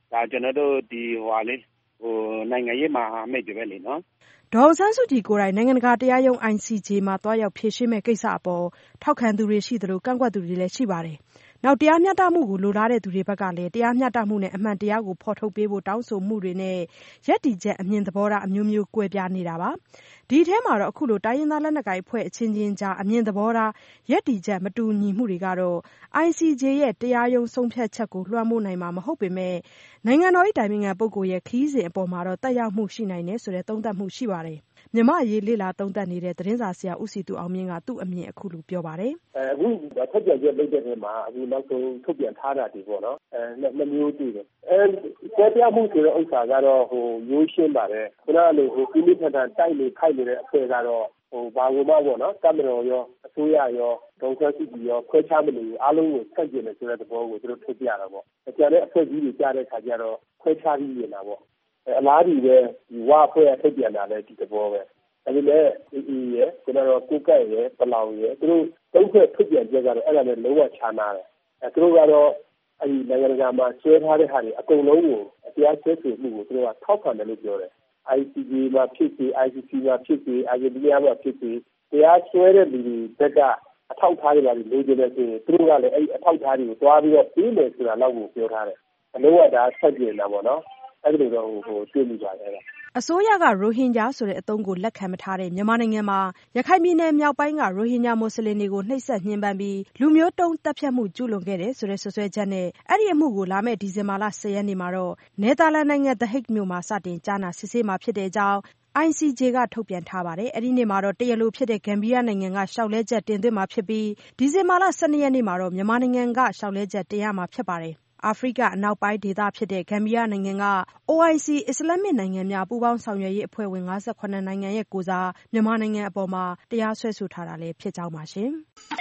ဒါကျွန်တော်တို့ဒီဟိုဟာလေးဟိုနိုင်ငံရေးမှာမိတ်တွေပဲလေနော်ဒေါ်အောင်ဆန်းစုကြည်ကိုယ်တိုင်နိုင်ငံတကာတရားရုံး I C J မှာတွားရောက်ဖြေရှင်းမဲ့ကိစ္စအပေါ်ထောက်ခံသူတွေရှိသလိုကန့်ကွက်သူတွေလည်းရှိပါတယ်။နောက်တရားမျှတမှုကိုလိုလားတဲ့သူတွေဘက်ကလည်းတရားမျှတမှုနဲ့အမှန်တရားကိုဖော်ထုတ်ပေးဖို့တောင်းဆိုမှုတွေနဲ့ရပ်တည်ချက်အမြင်သဘောထားအမျိုးမျိုးကွဲပြားနေတာပါ။ဒီထဲမှာတော့အခုလိုတိုင်းရင်းသားလက်နက်ကိုင်အဖွဲ့အချင်းချင်းကြားအမြင်သဘောထားရပ်တည်ချက်မတူညီမှုတွေကတော့ I C J ရဲ့တရားရုံးဆုံးဖြတ်ချက်ကိုလွှမ်းမိုးနိုင်မှာမဟုတ်ပေမဲ့နိုင်ငံတော်၏တိုင်ပင်ခံပုဂ္ဂိုလ်ရဲ့ခရီးစဉ်အပေါ်မှာတော့တက်ရောက်မှုရှိနိုင်တယ်ဆိုတဲ့သုံးသပ်မှုရှိပါတယ်။မြန်မာ့အရေးလေ့လာသုံးသပ်နေတဲ့သတင်းစာဆရာဦးစည်သူအောင်မြင့်ကသူ့အမြင်အခုလိုပြောပါတယ်။အခုထုတ်ပြန်ချက်လုပ်တဲ့နေရာမှာအခုနောက်ဆုံးထုတ်ပြန်ထားတာဒီပေါ့နော်။အဲနှစ်မျိုးတွေ့တယ်။အဲကွဲပြားမှုဆိုတဲ့ဥစ္စာကတော့ဟိုရိုးရှင်းပါတယ်။ခုနကလိုဟိုပြင်းပြထန်ထန်တိုက်နေခိုက်နေတဲ့အဖွဲ့ကတော့ဟိုဘာလို့မှပေါ့နော်။တမတော်ရောအစိုးရရောဒေါ်ဆန်းစုကြည်ရောခွဲခြားမလို့အားလုံးကိုဆက်ကျင်တယ်ဆိုတဲ့သဘောကိုသူတို့ထုတ်ပြတာပေါ့။ကျန်တဲ့အဖွဲ့ကြီးတွေကြားတဲ့ခါကျတော့ခွဲခြားပြီးနေတာပေါ့။အလားတူပဲဒီဝါအဖွဲ့ထုတ်ပြန်တာလည်းဒီသဘောပဲဒါပေမဲ့ဒီရဲ့ကျွန်တော်ကိုကဲ့ရဲ့ပလောင်ရဲ့သူတို့သုံးဖွဲ့ထုတ်ပြန်ကြကတော့အဲ့ဒါလည်းလုံးဝခြားနာတယ်အဲသူတို့ကတော့အဲ့ဒီနိုင်ငံတကာမှာဆွဲထားတဲ့ဟာတွေအကုန်လုံးကိုတရားစွဲဆိုမှုကိုသူတို့ကထောက်ခံတယ်လို့ပြောတယ် I C J မှာဖြစ်စေ I C C မှာဖြစ်စေအာဂျင်တီးနားမှာဖြစ်စေတရားစွဲတဲ့လူတွေဘက်ကအထောက်ထားတွေပါလို့လိုချင်တယ်ဆိုရင်သူတို့ကလည်းအဲ့အထောက်ထားတွေကိုတွားပြီးတော့ပြီးမယ်ဆိုတာတော့ကိုပြောထားတယ်အလုံးဝဒါဆက်ကျင်တာပေါ့နော်အဲ့ဒီလိုတော့ဟိုတွေ့မိပါတယ်အစိုးရကရိုဟင်ဂျာဆိုတဲ့အသုံးကိုလက်ခံမထားတဲ့မြန်မာနိုင်ငံမှာရခိုင်ပြည်နယ်မြောက်ပိုင်းကရိုဟင်ဂျာမွတ်စလင်တွေကိုနှိပ်စက်ညှဉ်းပန်းပြီးလူမျိုးတုံးတပ်ဖြတ်မှုကျူးလွန်ခဲ့တယ်ဆိုတဲ့ဆွဆွဲချက်နဲ့အဲ့ဒီအမှုကိုလာမယ့်ဒီဇင်ဘာလ十ရက်နေ့မှာတော့နယ်သာလန်နိုင်ငံ The Hague မြို့မှာစတင်ကြားနာစစ်ဆေးမှာဖြစ်တဲ့အကြောင်းI C J ကထုတ်ပြန်ထားပါတယ်။အဲ့ဒီနေ့မှာတော့တရားလိုဖြစ်တဲ့ဂမ်ဘီယာနိုင်ငံကလျှောက်လဲချက်တင်သွင်းမှာဖြစ်ပြီးဒီဇင်ဘာလ十二ရက်နေ့မှာတော့မြန်မာနိုင်ငံကလျှောက်လဲချက်တင်ရမှာဖြစ်ပါတယ်။အာဖရိကအနောက်ပိုင်းဒေသဖြစ်တဲ့ဂမ်ဘီယာနိုင်ငံက O I C အစ္စလာမစ်နိုင်ငံများပူးပေါင်းဆောင်ရွက်ရေးအဖွဲ့ဝင်၅၇နိုင်ငံရဲ့ကိုယ်စားမြန်မာနိုင်ငံအပေါ်မှာတရားစွဲဆိုထားတာလည်းဖြစ်ကြောင်းပါရှင်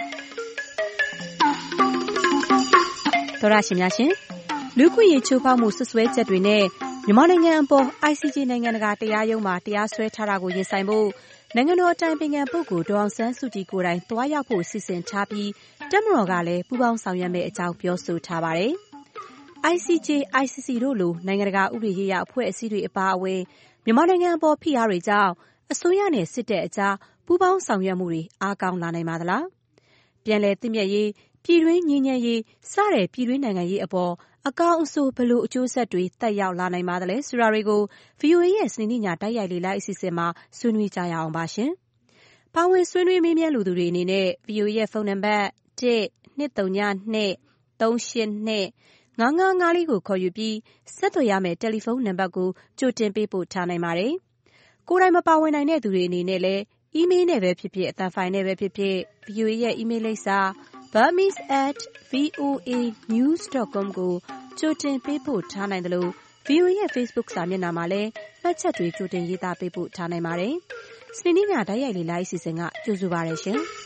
။သောရရှင်များရှင်လူ့ခွင့်ရေးချိုးဖောက်မှုဆွဆွဲချက်တွေနဲ့မြန်မာနိုင်ငံအပေါ် I C J နိုင်ငံတကာတရားရုံးမှာတရားစွဲထားတာကိုရင်ဆိုင်ဖို့နိုင်ငံတော်အတိုင်ပင်ခံပုဂ္ဂိုလ်ဒေါ်အောင်ဆန်းစုကြည်ကိုယ်တိုင်သွားရောက်ဖို့စီစဉ်ထားပြီးတပ်မတော်ကလည်းပူးပေါင်းဆောင်ရွက်မယ့်အကြောင်းပြောဆိုထားပါတယ်။ I C J, I C C တို့လိုနိုင်ငံတကာဥပဒေရေးရာအဖွဲ့အစည်းတွေအပါအဝင်မြန်မာနိုင်ငံအပေါ်ဖိအားတွေကြောင့်အစိုးရနဲ့စစ်တပ်အကြားပူးပေါင်းဆောင်ရွက်မှုတွေအားကောင်းလာနိုင်ပါသလား။ပြန်လည်သင့်မြတ်ရေးပြည်တွင်းငြိမ်းချမ်းရေးစတဲ့ပြည်တွင်းနိုင်ငံရေးအပေါ်အကောင်းအဆိုးဘလို့အကျိုးဆက်တွေတက်ရောက်လာနိုင်ပါသလဲဆိုတာတွေကို V O A ရဲ့စနေနေ့ညတိုက်ရိုက်လေ့လာအစီအစဉ်မှာဆွေးနွေးကြရအောင်ပါရှင်။ပါဝင်ဆွေးနွေးမေးမြန်းလူသူတွေအနေနဲ့ V O A ရဲ့ဖုန်းနံပါတ်一 二 三 二 သုံး ရှစ် နှစ် ငါး ငါး ငါး လေးကိုခေါ်ယူပြီးဆက်သွယ်ရမယ့်တယ်လီဖုန်းနံပါတ်ကိုကြိုတင်ပေးပို့ထားနိုင်ပါတယ်။ကိုယ်တိုင်မပါဝင်နိုင်တဲ့သူတွေအနေနဲ့လည်းအီးမေးလ်နဲ့ပဲဖြစ်ဖြစ်အသံဖိုင်နဲ့ပဲဖြစ်ဖြစ် V O A ရဲ့အီးမေးလ်လိပ်စာ burmese at voa news dot com ကိုကြိုတင်ပေးပို့ထားနိုင်တယ်လို့ V O A ရဲ့ Facebook စာမျက်နှာမှာလည်းမှတ်ချက်တွေကြိုတင်ရေးသားပေးပို့ထားနိုင်ပါတယ်။စနေနေ့ညတိုက်ရိုက်လေ့လာအစီအစဉ်ကကြိုဆိုပါရရှင်။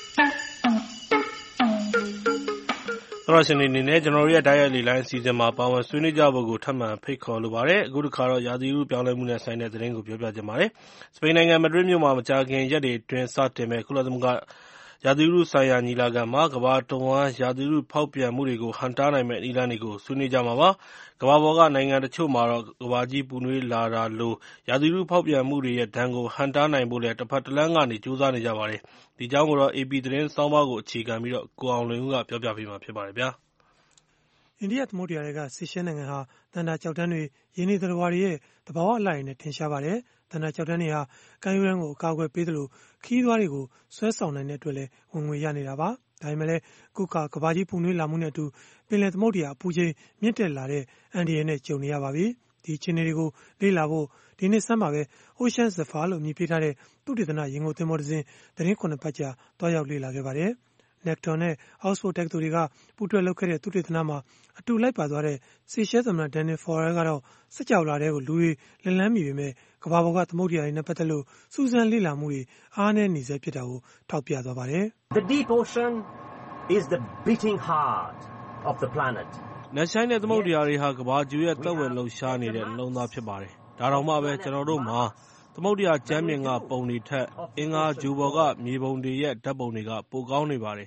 သောရရှင်တွေအနေနဲ့ကျွန်တော်တို့ရဲ့တိုက်ရိုက်လေ့လာအစီအစဉ်မှာပါဝင်ဆွေးနွေးကြဖို့ကိုထပ်မံဖိတ်ခေါ်လိုပါတယ်။အခုတစ်ခါတော့ရာသီဥတုပြောင်းလဲမှုနဲ့ဆိုင်တဲ့သတင်းကိုပြောပြချင်ပါတယ်။စပိန်နိုင်ငံမက်ဒရစ်မြို့မှာမကြာခင်ရက်တွေအတွင်းစတင်မဲ့ကုလသမဂ္ဂရာသီဥတုဆိုင်ရာညီလာခံမှာကမ္ဘာတဝန်းရာသီဥတုဖောက်ပြန်မှုတွေကိုဟန့်တားနိုင်မယ့်နည်းလမ်းတွေကိုဆွေးနွေးကြမှာပါ။ကမ္ဘာပေါ်ကနိုင်ငံတချို့မှာတော့ကမ္ဘာကြီးပူနွေးလာတာလိုရာသီဥတုဖောက်ပြန်မှုတွေရဲ့ဒဏ်ကိုဟန့်တားနိုင်ဖို့လည်းတစ်ဖက်တစ်လမ်းကနေကြိုးစားနေကြပါတယ်။ဒီအကြောင်းကိုတော့ A P သတင်းဆောင်းပါးကိုအခြေခံပြီးတော့ကိုအောင်လွင်ဦးကပြောပြပေးမှာဖြစ်ပါတယ်ဗျာ။အိန္ဒိယသမုဒ္ဒရာတွေကဆီရှဲနိုင်ငံဟာသန္တာကျောက်တန်းတွေရင်းနှီးသတ္တဝါတွေရဲ့သဘာဝအလိုက်နဲ့ထင်ရှားပါတယ်။သန္တာကျောက်တန်းတွေဟာကမ်းရိုးတန်းကိုအကာအကွယ်ပေးသလိုခီးသွားတွေကိုဆွဲဆောင်နိုင်တဲ့အတွက်လည်းဝင်ငွေရနေတာပါ။ဒါပေမဲ့လည်းခုခါကမ္ဘာကြီးပူနွေးလာမှုနဲ့အတူပင်လယ်သမုဒ္ဒရာအပူချိန်မြင့်တက်လာတဲ့အန္တရာယ်နဲ့ကြုံနေရပါပြီ။ဒီအခြေအနေတွေကိုလေ့လာဖို့ဒီနေ့စမ်းပါပဲ Ocean Zephyr လို့အမည်ပေးထားတဲ့သုတေသနရေငုပ်သင်္ဘောတစ်စင်းသတင်းခုနှစ်ပတ်ကြာတွားရောက်လေ့လာခဲ့ပါတယ်။ Necton နဲ့ Oxford တက္ကသိုလ်တွေကပူးတွဲလုပ်ခဲ့တဲ့သုတေသနမှာအတူလိုက်ပါသွားတဲ့ဆီရှဲသမ္မတ Daniel Ferrell ကတော့စက်ကြောက်လာတဲ့ကိုလူတွေလက်လန်းမီပေမဲ့ကမ္ဘာပေါ်ကသမုဒ္ဒရာတွေနဲ့ပတ်သက်လို့စူးစမ်းလေ့လာမှုတွေအားနည်းနေစေဖြစ်တာကိုထောက်ပြသွားပါတယ်။ The deep ocean is the beating heart of the planet. နက်ရှိုင်းတဲ့သမုဒ္ဒရာတွေဟာကမ္ဘာကျူရဲ့သက်ဝင်လှုပ်ရှားနေတဲ့နှလုံးသားဖြစ်ပါတယ်။ဒါတော့မှပဲကျွန်တော်တို့မှာသမုဒ္ဒရာကျမ်းပြင်ကပုံတွေထက်အင်္ဂါဂြိုဟ်ပေါ်ကမြေပုံတွေရဲ့ဓာတ်ပုံတွေကပိုကောင်းနေပါတယ်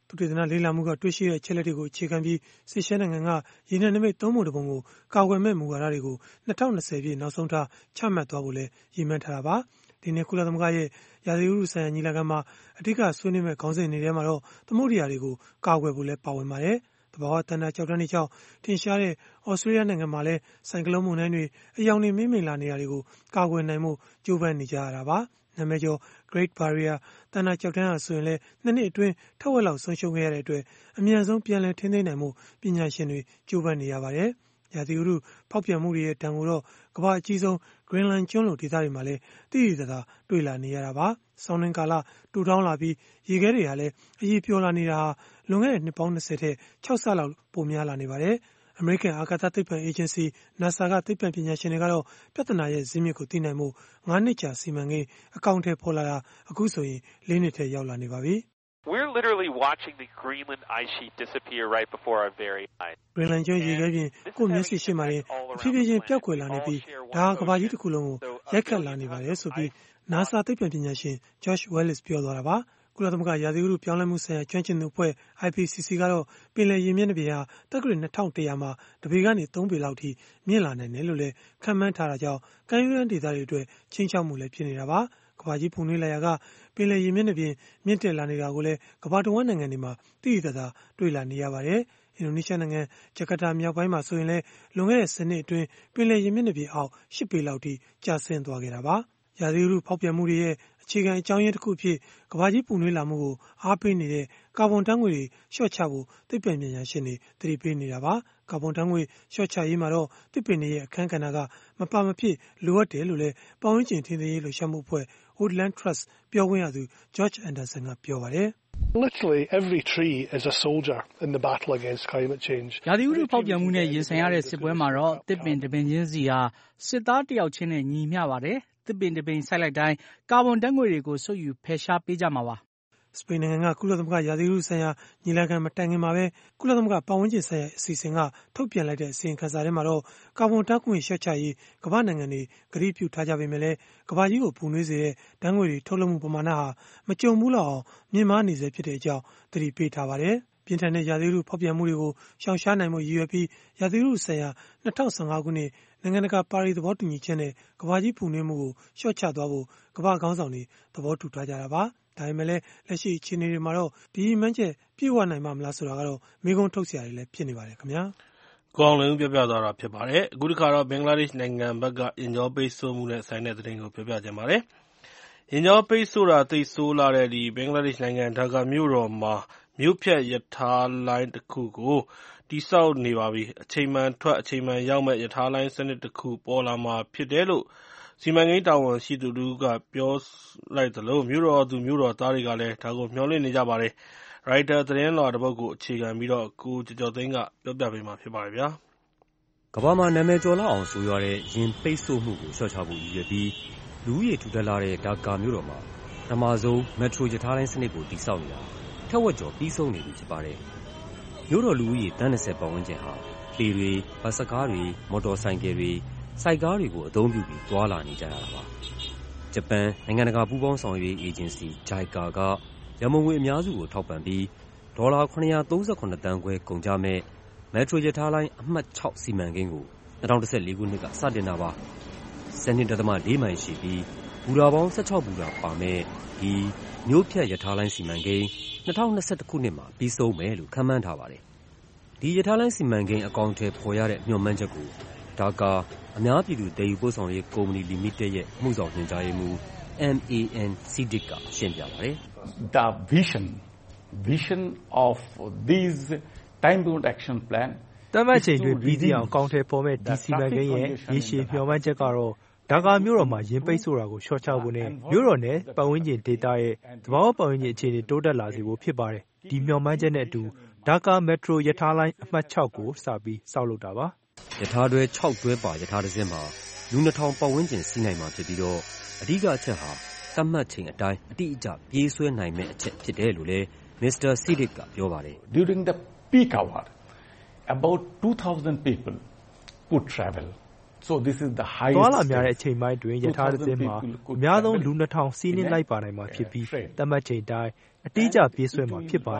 သုတေသနလေ့လာမှုကတွေ့ရှိတဲ့အချက်အလက်တွေကိုအခြေခံပြီးဆေရှဲနိုင်ငံကရေနံနမိတ်သုံးပုံတစ်ပုံကိုကာကွယ်မဲ့မူဝါဒတွေကို၂၀၂၀ပြည့်နောက်ဆုံးထားချမှတ်သွားဖို့လည်းရည်မှန်းထားတာပါဒီနေ့ကုလသမဂ္ဂရဲ့ရာသီဥတုဆိုင်ရာညီလာခံမှာအဓိကဆွေးနွေးမဲ့ခေါင်းစဉ်တွေထဲမှာတော့သမုဒ္ဒရာတွေကိုကာကွယ်ဖို့လည်းပါဝင်ပါတယ်တဘာဝတန်တာကြောက်တန်းတွေကြောင့်ထင်ရှားတဲ့ဩစတြေးလျနိုင်ငံမှာလည်းဆိုင်ကလုန်းမုန်တိုင်းတွေအယောင်တွေမိမ့်မိန်လာနေတာတွေကိုကာကွယ်နိုင်မှုကြိုးပမ်းနေကြရတာပါနာမည်ကျော် Great Barrier တန်တာကြောက်တန်းဟာဆိုရင်လည်းနှစ်နှစ်အတွင်းထက်ဝက်လောက်ဆုံးရှုံးခဲ့ရတဲ့အတွက်အမြန်ဆုံးပြန်လည်ထိန်းသိမ်းနိုင်မှုပညာရှင်တွေကြိုးပမ်းနေရပါတယ်ရာသီဥတုဖောက်ပြန်မှုတွေရဲ့တန်ကိုတော့ကမ္ဘာအကြီးဆုံး Greenland ကျွန်းလိုဒေသတွေမှာလည်းတည်တည်သာသာတွေ့လာနေရတာပါ။ဆောင်းနှင်းကာလတူတောင်းလာပြီးရေခဲတွေဟာလည်းအရေပျော်လာနေတာဟာလွန်ခဲ့တဲ့နှစ်ပေါင်း၂၀ထက်၆ဆလောက်ပိုများလာနေပါတယ်။ အမေရိကန်အာကာသသိပ္ပံအေဂျင်စီ NASA ကသိပ္ပံပညာရှင်တွေကတော့ပြဿနာရဲ့ဇစ်မြစ်ကိုသိနိုင်မှုငါးနှစ်ကြာစီမံကိန်းအကောင့်ထဲပေါ်လာတာအခုဆိုရင်လေးနှစ်ထဲရောက်လာနေပါပြီ။ We're literally watching the Greenland ice sheet disappear right before our very eyes. Greenland ကျွန်းရေခဲပြင်ကိုမျက်စိရှိမှရင်အဖြည်းဖြည်းချင်းပျောက်ကွယ်လာနေပြီးဒါကကမ္ဘာကြီးတစ်ခုလုံးကိုရိုက်ခတ်လာနေပါတယ်ဆိုပြီး NASA သိပ္ပံပညာရှင် Josh Wallace ပြောသွားတာပါကုလသမဂ္ဂရာသီဥတုပြောင်းလဲမှုဆိုင်ရာကျွမ်းကျင်သူအဖွဲ့ I P C C ကတော့ပင်လယ်ရေမျက်နှာပြင်ဟာတက္ကရာ၂၁၀၀မှာတပေကနေသုံးပေလောက်ထိမြင့်လာနိုင်တယ်လို့လည်းခန့်မှန်းထားတာကြောင့်ကမ်းရိုးတန်းဒေသတွေအတွက်ချင်းချောက်မှုလည်းဖြစ်နေတာပါကမ္ဘာကြီးပူနွေးလာရာကပင်လယ်ရေမျက်နှာပြင်မြင့်တက်လာနေတာကိုလည်းကမ္ဘာတဝန်းနိုင်ငံတွေမှာသိသိသာသာတွေ့လာနေရပါတယ်အင်ဒိုနီးရှားနိုင်ငံဂျကာတာမြောက်ပိုင်းမှာဆိုရင်လည်းလွန်ခဲ့တဲ့ဆယ်နှစ်အတွင်းပင်လယ်ရေမျက်နှာပြင်အောက်၈ပေလောက်ထိကျဆင်းသွားခဲ့တာပါရာသီဥတုဖောက်ပြန်မှုတွေရဲ့အခြေခံအကြောင်းရင်းတစ်ခုအဖြစ်ကမ္ဘာကြီးပူနွေးလာမှုကိုအားပေးနေတဲ့ကာဗွန်ဓာတ်ငွေ့တွေလျှော့ချဖို့သိပ္ပံပညာရှင်တွေသတိပေးနေတာပါကာဗွန်ဓာတ်ငွေ့လျှော့ချရေးမှာတော့သစ်ပင်တွေရဲ့အခန်းကဏ္ဍကမပါမဖြစ်လိုအပ်တယ်လို့လည်းပတ်ဝန်းကျင်ထိန်းသိမ်းရေးလှုပ်ရှားမှုအဖွဲ့ Woodland Trust ပြောခွင့်ရသူ George Anderson ကပြောပါတယ် Literally every tree is a soldier in the battle against climate change. ရာသီဥတုဖောက်ပြန်မှုနဲ့ရင်ဆိုင်ရတဲ့စစ်ပွဲမှာတော့သစ်ပင်တစ်ပင်ချင်းစီဟာစစ်သားတစ်ယောက်ချင်းနဲ့ညီမျှပါတယ်။သစ်ပင်တစ်ပင်စိုက်လိုက်တိုင်းကာဗွန်ဓာတ်ငွေ့တွေကိုစုပ်ယူဖယ်ရှားပေးကြမှာပါ။စပိန်နိုင်ငံကကုလသမဂ္ဂရာသီဥတုဆိုင်ရာညီလာခံမတိုင်ခင်မှာပဲကုလသမဂ္ဂပတ်ဝန်းကျင်ဆိုင်ရာအစီအစဉ်ကထုတ်ပြန်လိုက်တဲ့အစီရင်ခံစာထဲမှာတော့ကာဗွန်ဓာတ်ငွေ့လျှော့ချရေးကမ္ဘာနိုင်ငံတွေကတိပြုထားကြပေမဲ့လည်းကမ္ဘာကြီးကိုပူနွေးစေတဲ့ဓာတ်ငွေ့တွေထုတ်လွှတ်မှုပမာဏဟာမကြုံဘူးလောက်အောင်မြင့်မားနေစေဖြစ်တဲ့အကြောင်းသတိပေးထားပါတယ်။ပြင်းထန်တဲ့ရာသီဥတုဖောက်ပြန်မှုတွေကိုရှောင်ရှားနိုင်မှုရည်ရွယ်ပြီးရာသီဥတုဆိုင်ရာ၂၀၁၅ခုနှစ်နိုင်ငံတကာပါရီသဘောတူညီချက်နဲ့ကမ္ဘာကြီးပူနွေးမှုကိုလျှော့ချသွားဖို့ကမ္ဘာခေါင်းဆောင်တွေသဘောတူထားကြတာပါ။ဒါပေမဲ့လည်းလက်ရှိအခြေအနေတွေမှာတော့ဒီမှန်းချက်ပြည့်ဝနိုင်မှာမလားဆိုတာကတော့မေးခွန်းထုတ်စရာတွေလည်းဖြစ်နေပါတယ်ခင်ဗျာကိုအောင်လင်းပြပြသွားတာဖြစ်ပါတယ်အခုတစ်ခါတော့ဘင်္ဂလားဒေ့ရှ်နိုင်ငံဘက်ကရင်ကျော်ပိတ်ဆို့မှုနဲ့ဆိုင်တဲ့သတင်းကိုပြောပြခြင်းပါတယ်ရင်ကျော်ပိတ်ဆို့တာသိဆိုးလာတဲ့ဒီဘင်္ဂလားဒေ့ရှ်နိုင်ငံဒါကာမြို့တော်မှာမြို့ဖြတ်ရထားလိုင်းတစ်ခုကိုတိဆောက်နေပါပြီအချိန်မှန်ထွက်အချိန်မှန်ရောက်မဲ့ရထားလိုင်းစနစ်တစ်ခုပေါ်လာမှာဖြစ်တယ်လို့စီမံကိန်းတာဝန်ရှိသူတို့ကပြောလိုက်သလိုမြို့တော်သူမြို့တော်သားတွေကလည်းဒါကိုမျှော်လင့်နေကြပါတယ်။ Writer သတင်းလွှာတစ်ပုဒ်ကိုအခြေခံပြီးတော့ကိုကျော်ကျော်သိန်းကပြောပြပေးမှာဖြစ်ပါတယ်ဗျာ။ကမ္ဘာမှာနာမည်ကျော်လောက်အောင်ဆိုရတဲ့ရင်ပိတ်ဆို့မှုကိုလျှော့ချဖို့ရည်ရွယ်ပြီးလူဦးရေထူထပ်လာတဲ့ဒါကာမြို့တော်မှာပထမဆုံးမက်ထရိုရထားလိုင်းစနစ်ကိုတည်ဆောက်နေတာထက်ဝက်ကျော်ပြီးဆုံးနေပြီဖြစ်ပါတယ်။မြို့တော်လူဦးရေတန်း၂၀ပတ်ဝန်းကျင်ဟာလှေတွေ၊ဘတ်စကားတွေ၊မော်တော်ဆိုင်ကယ်တွေစိုက်ကားတွေကိုအသုံးပြုပြီးတွာလာနေကြရတာပါ။ဂျပန်နိုင်ငံတကာပူးပေါင်းဆောင်ရွက်ရေးအေဂျင်စီ ဂျိုင်ကာ ကရမုံငွေအများစုကိုထောက်ပံ့ပြီးဒေါ်လာ၇၃၇သန်းခွဲကုန်ကျမဲ့မက်ထရိုရထားလိုင်းအမှတ်၆စီမံကိန်းကို၂၀၁၄ခုနှစ်ကစတင်တာပါ။၁၂.၄မိုင်ရှည်ပြီးဘူတာပေါင်း၁၆ဘူတာပါမဲ့ဒီမြို့ဖြတ်ရထားလိုင်းစီမံကိန်း၂၀၂၁ခုနှစ်မှာပြီးဆုံးမယ်လို့ခန့်မှန်းထားပါတယ်။ဒီရထားလိုင်းစီမံကိန်းအကောင်အထည်ဖော်ရတဲ့မျှော်မှန်းချက်ကိုဒါကာအများပြည်သူသယ်ယူပို့ဆောင်ရေးကုမ္ပဏီလီမိတက်ရဲ့အမှုဆောင်ညွှန်ကြားရေးမှူး M A N Siddiq ကရှင်းပြပါတယ်။ The vision vision of these time bound action plan တတ်မှတ်ချိန်တွင်ပြီးစီးအောင်အကောင်အထည်ဖော်မဲ့ဒီစီမံကိန်းရဲ့ရေရှည်မျှော်မှန်းချက်ကတော့ဒါကာမြို့တော်မှာရင်ပိတ်ဆို့တာကိုလျှော့ချဖို့နဲ့မြို့တော်နဲ့ပတ်ဝန်းကျင်ဒေသရဲ့သဘာဝပတ်ဝန်းကျင်အခြေအနေတိုးတက်လာစေဖို့ဖြစ်ပါတယ်။ဒီမျှော်မှန်းချက်နဲ့အတူဒါကာမက်ထရိုရထားလိုင်းအမှတ်၆ကိုစပြီးဆောက်လုပ်တာပါ။ရထားတွဲ၆တွဲပါရထားတစ်စင်းမှာလူနှစ်ထောင်ပတ်ဝန်းကျင်စီးနိုင်မှာဖြစ်ပြီးတော့အဓိကအချက်ဟာသတ်မှတ်ချိန်အတိုင်းအတိအကျပြေးဆွဲနိုင်မဲ့အချက်ဖြစ်တယ်လို့လည်းမစ္စတာ Siddiq ကပြောပါတယ်။ During the peak hour about two thousand people could travel. So this is the highest. သွားလာများတဲ့အချိန်ပိုင်းတွင်ရထားတစ်စင်းမှာအများဆုံးလူနှစ်ထောင်စီးနှင်းလိုက်ပါနိုင်မှာဖြစ်ပြီးသတ်မှတ်ချိန်တိုင်းအတိအကျပြေးဆွဲမှာဖြစ်ပါတယ်။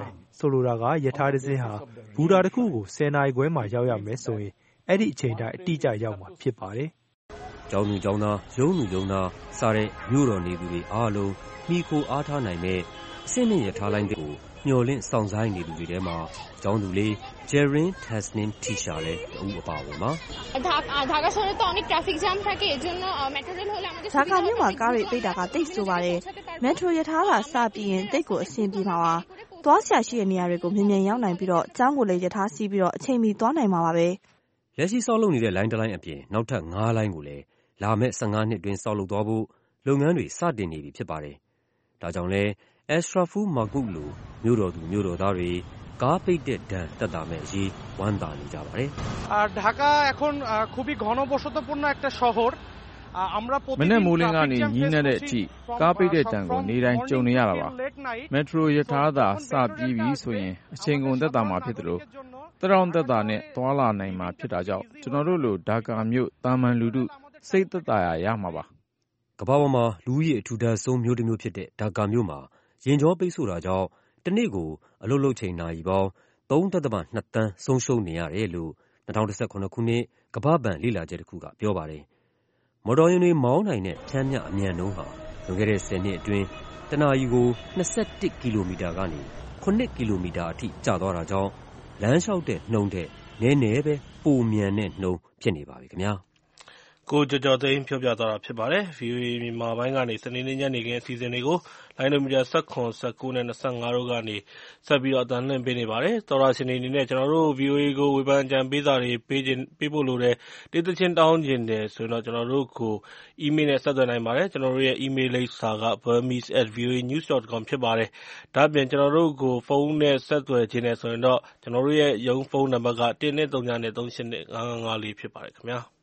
ဆိုလိုတာကယထာတစ်စင်းဟာဘူတာတစ်ခုကိုဆယ်နာရီခွဲမှာရောက်ရမယ်ဆိုရင်အဲ့ဒီအချိန်တိုင်းအတိအကျရောက်မှာဖြစ်ပါတယ်။ကျောင်းသူကျောင်းသားရုံးသူရုံးသားစတဲ့မြို့တော်နေသူတွေအားလုံးမိခိုအားထားနိုင်မဲ့အစင်းနဲ့ယထာလိုင်းတွေကိုမျှော်လင့်စောင့်ဆိုင်နေသူတွေထဲမှာကျောင်းသူလေး Jerin Tasnim Tisha လည်းအဦးအပါဝင်ပါ။ঢাকা শহরে তো অনেক traffic jam থাকে এজন্য metro rail হলে আমাদের ঢাকাမြို့မှာကားတွေပိတ်တာကတိတ်ဆိုပါတယ်။မက်ထရိုရထားလာစပြီးရင်တိတ်ကိုအဆင်ပြေမှာပါ။သွားဆရာရှိတဲ့နေရာတွေကိုမြင်မြင်ရောက်နိုင်ပြီးတော့ကျောင်းကိုလည်းယထာစီးပြီးတော့အချိန်မီသွားနိုင်မှာပါပဲ။လက်ရှိဆောက်လုပ်နေတဲ့လိုင်းတစ်လိုင်းအပြင်နောက်ထပ်ငါးလိုင်းကိုလည်းလာမယ့်၁၅နှစ်တွင်ဆောက်လုပ်သွားဖို့လုပ်ငန်းတွေစတင်နေပြီဖြစ်ပါတယ်။ဒါကြောင့်လဲ Ashraful Mahmoud လိုမြို့တော်သူမြို့တော်သားတွေကားပိတ်တဲ့ဒဏ်သက်သာမဲ့အရေးဝမ်းသာနေကြပါတယ်။আর ঢাকা এখন খুবই ঘনবসতিপূর্ণ একটা শহর আমরা မနေ့မိုးလင်းကနေညီးနေတဲ့အထိကားပိတ်တဲ့ဒဏ်ကိုနေတိုင်းကြုံနေရတာပါ။မက်ထရိုရထားသာစပြီးပြီဆိုရင်အချိန်ကုန်သက်သာမှာဖြစ်တယ်လို့တရောင်းသက်သာနဲ့သွားလာနိုင်မှာဖြစ်တာကြောင့်ကျွန်တော်တို့လိုဒါကာမြို့တာမန်လူထုစိတ်သက်သာရရမှာပါ။ကမ္ဘာပေါ်မှာလူဦးရေအထူထပ်ဆုံးမြို့တစ်မြို့ဖြစ်တဲ့ဒါကာမြို့မှာရင်ကြောပိတ်ဆို့တာကြောင့်တနေ့ကိုအလုပ်လုပ်ချိန်နာရီပေါင်း သုံးဒသမနှစ်သန်းဆုံးရှုံးနေရတယ်လို့၂၀၁၇ခုနှစ်ကမ္ဘာ့ဘဏ်လေ့လာချက်တစ်ခုကပြောပါတယ်။မော်တော်ယာဉ်တွေမောင်းနိုင်တဲ့ဖြန်းမြအမြန်နှုန်းဟာလွန်ခဲ့တဲ့ဆယ်နှစ်အတွင်းတနာရီကို၂၁ကီလိုမီတာကနေခုနှစ်ကီလိုမီတာအထိကျသွားတာကြောင့်လမ်းလျှောက်တဲ့နှုန်းထက်နည်းနည်းပဲပိုမြန်တဲ့နှုန်းဖြစ်နေပါပြီခင်ဗျာ။ကိုကျော်ကျော်သိန်းပြောပြသွားတာဖြစ်ပါတယ်။ ဗွီအိုအေမြန်မာပိုင်းကနေစနေနေ့ညနေခင်းအစီအစဉ်တွေကိုလိုင်းနိုမီတာ၁၇, ၁၉နဲ့၂၅တို့ကနေဆက်ပြီးတော့အသံလွှင့်ပေးနေပါတယ်။သောတရှင်တွေအနေနဲ့ကျွန်တော်တို့ ဗွီအိုအေကိုဝေဖန်အကြံပေးစာတွေပေးခြင်းပေးဖို့လိုတဲ့တေးသချင်းတောင်းခြင်းတယ်ဆိုရင်တော့ကျွန်တော်တို့ကိုအီးမေးလ်နဲ့ဆက်သွယ်နိုင်ပါတယ်။ကျွန်တော်တို့ရဲ့အီးမေးလ်လိပ်စာက burmese at voanews dot com ဖြစ်ပါတယ်။ဒါ့အပြင်ကျွန်တော်တို့ကိုဖုန်းနဲ့ဆက်သွယ်ခြင်းတယ်ဆိုရင်တော့ကျွန်တော်တို့ရဲ့ရုံးဖုန်းနံပါတ်က၁၂၃၀ ၃၈၂ ၅၅၅လေးဖြစ်ပါတယ်ခင်ဗျာ။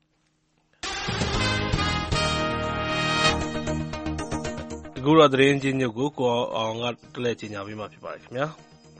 အခုတော့သတင်းချင်းချုပ်ကိုကိုအောင်ကတလဲကြီးညာပေးမှာဖြစ်ပါတယ်ခင်ဗျာ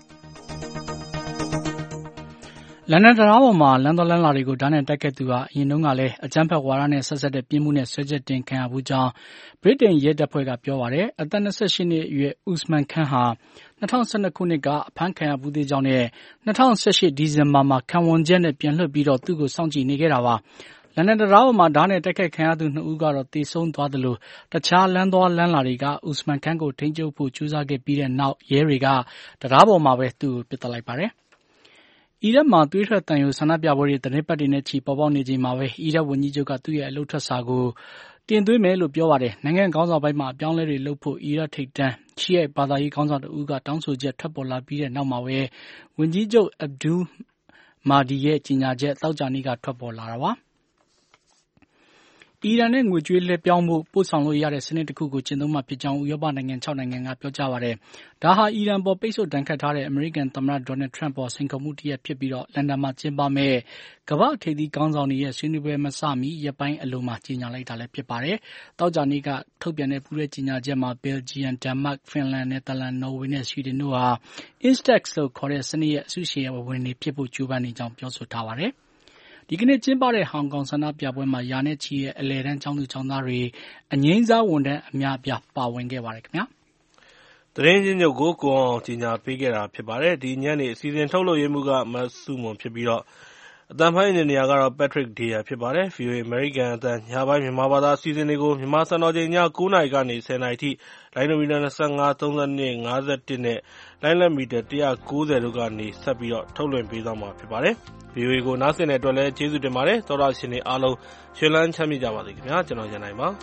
လန်ဒန်တံတားပေါ်မှာလမ်းသွားလမ်းလာတွေကိုဓာတ်နဲ့တိုက်ခတ်သူဟာအရင်တုန်းကလည်းအကြမ်းဖက်ဝါဒနဲ့ဆက်စပ်တဲ့ပြင်းမှုနဲ့ဆွဲချက်တင်ခံရမှုကြောင့်ဗြိတိန်ရဲတပ်ဖွဲ့ကပြောပါတယ်အသက်၂၈နှစ်အရွယ်ဦးစမန်ခန်းဟာ၂၀၁၂ခုနှစ်ကအဖမ်းခံရမှုသေးကြောင်းနဲ့၂၀၁၈ဒီဇင်ဘာမှာခံဝန်ချက်နဲ့ပြန်လွှတ်ပြီးတော့သူ့ကိုစောင့်ကြည့်နေခဲ့တာပါလန်ဒန်တံတားပေါ်မှာဓာတ်နဲ့တိုက်ခိုက်ခံရသူနှစ်ဦးကတော့သေဆုံးသွားတယ်လို့တခြားလမ်းသွားလမ်းလာတွေကဦးစမန်ခန်းကိုထိန်းချုပ်ဖို့ကြိုးစားခဲ့ပြီးတဲ့နောက်ရဲတွေကတံတားပေါ်မှာပဲသူ့ကိုပစ်သတ်လိုက်ပါတယ်။အီရတ်မှာသွေးထွက်သံယိုဆန္ဒပြပွဲတွေသတင်းပတ်တွေနဲ့ချီပေါ်ပေါက်နေချိန်မှာပဲအီရတ်ဝန်ကြီးချုပ်ကသူ့ရဲ့အလုပ်ထွက်စာကိုတင်သွင်းမယ်လို့ပြောပါတယ်။နိုင်ငံခေါင်းဆောင်ပိုင်းမှာအပြောင်းလဲတွေလုပ်ဖို့အီရတ်ထိပ်တန်းရှီယိုက်ဘာသာရေးခေါင်းဆောင်တဦးကတောင်းဆိုချက်ထွက်ပေါ်လာပြီးတဲ့နောက်မှာပဲဝန်ကြီးချုပ်အဗ်ဒူးမာဒီရဲ့ကြေညာချက်သောကြာနေ့ကထွက်ပေါ်လာတာပါ။အီရန်နဲ့ငွေကြေးလွှဲပြောင်းမှုပို့ဆောင်လို့ရတဲ့စနစ်တစ်ခုကိုကျင့်သုံးမှာဖြစ်ကြောင်းဥရောပနိုင်ငံ၆နိုင်ငံကပြောကြားပါတယ်။ဒါဟာအီရန်ပေါ်ပိတ်ဆို့ဒဏ်ခတ်ထားတဲ့အမေရိကန်သမ္မတဒေါ်နယ်ထရန့်ပေါ်စိန်ခေါ်မှုတစ်ရပ်ဖြစ်ပြီးတော့လန်ဒန်မှာကျင်းပမဲ့ကမ္ဘာ့ထိပ်သီးခေါင်းဆောင်တွေရဲ့ဆွေးနွေးပွဲမစမီရက်ပိုင်းအလိုမှာကြေညာလိုက်တာလည်းဖြစ်ပါတယ်။သောကြာနေ့ကထုတ်ပြန်တဲ့ပူးတွဲကြေညာချက်မှာဘယ်လ်ဂျီယံ၊ဒန်မတ်၊ဖင်လန်၊နယ်သာလန်၊နော်ဝေနဲ့ဆွီဒင်တို့ဟာ Instex လို့ခေါ်တဲ့စနစ်ရဲ့အစုရှယ်ဝင်တွေဖြစ်ဖို့ကြိုးပမ်းနေကြောင်းပြောဆိုထားပါတယ်။ဒီကနေ့ကျင်းပတဲ့ဟောင်ကောင်ဆန္ဒပြပွဲမှာရာနဲ့ချီရဲ့အလယ်တန်းကျောင်းသူကျောင်းသားတွေအငြိမ်းစားဝန်ထမ်းအများအပြားပါဝင်ခဲ့ပါတယ်ခင်ဗျာ။သတင်းချင်းချုပ်ကိုကိုအောင်ကြီးညာပေးခဲ့တာဖြစ်ပါတယ်။ဒီညနေအစီအစဉ်ထုတ်လုပ်ရေးမှုကမဆုမွန်ဖြစ်ပြီးတော့အတန်ဖိုင်းနေနေရာကတော့ Patrick Deer ဖြစ်ပါတယ်။ ဗွီအိုအေ American အတန်ညပိုင်းမြန်မာဘာသာအစီအစဉ်တွေကိုမြန်မာစံတော်ချိန်ည၉နာရီကနေ၁၀နာရီထိလိုင်းနိုမီတာ၂၅, ၃၂, ၅၁နဲ့လိုင်းလက်မီတာ၁၉၀တို့ကနေဆက်ပြီးတော့ထုတ်လွှင့်ပေးသွားမှာဖြစ်ပါတယ်။ ဗွီအိုအေကိုနားဆင်တဲ့အတွက်လည်းကျေးဇူးတင်ပါတယ်။သောတာရှင်တွေအားလုံးရွှင်လန်းချမ်းမြေ့ကြပါစေခင်ဗျာ။ကျွန်တော်ရန်နိုင်ပါ။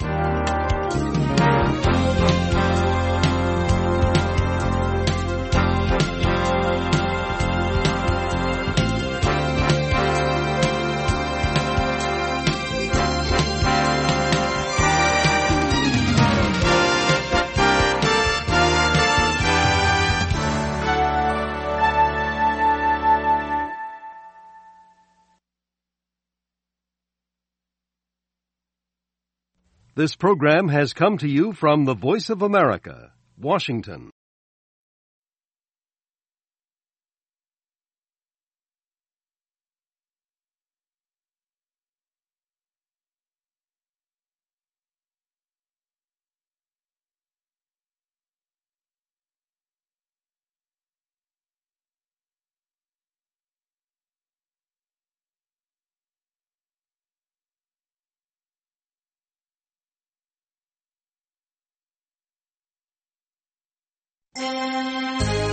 This program has come to you from the Voice of America, Washington. ။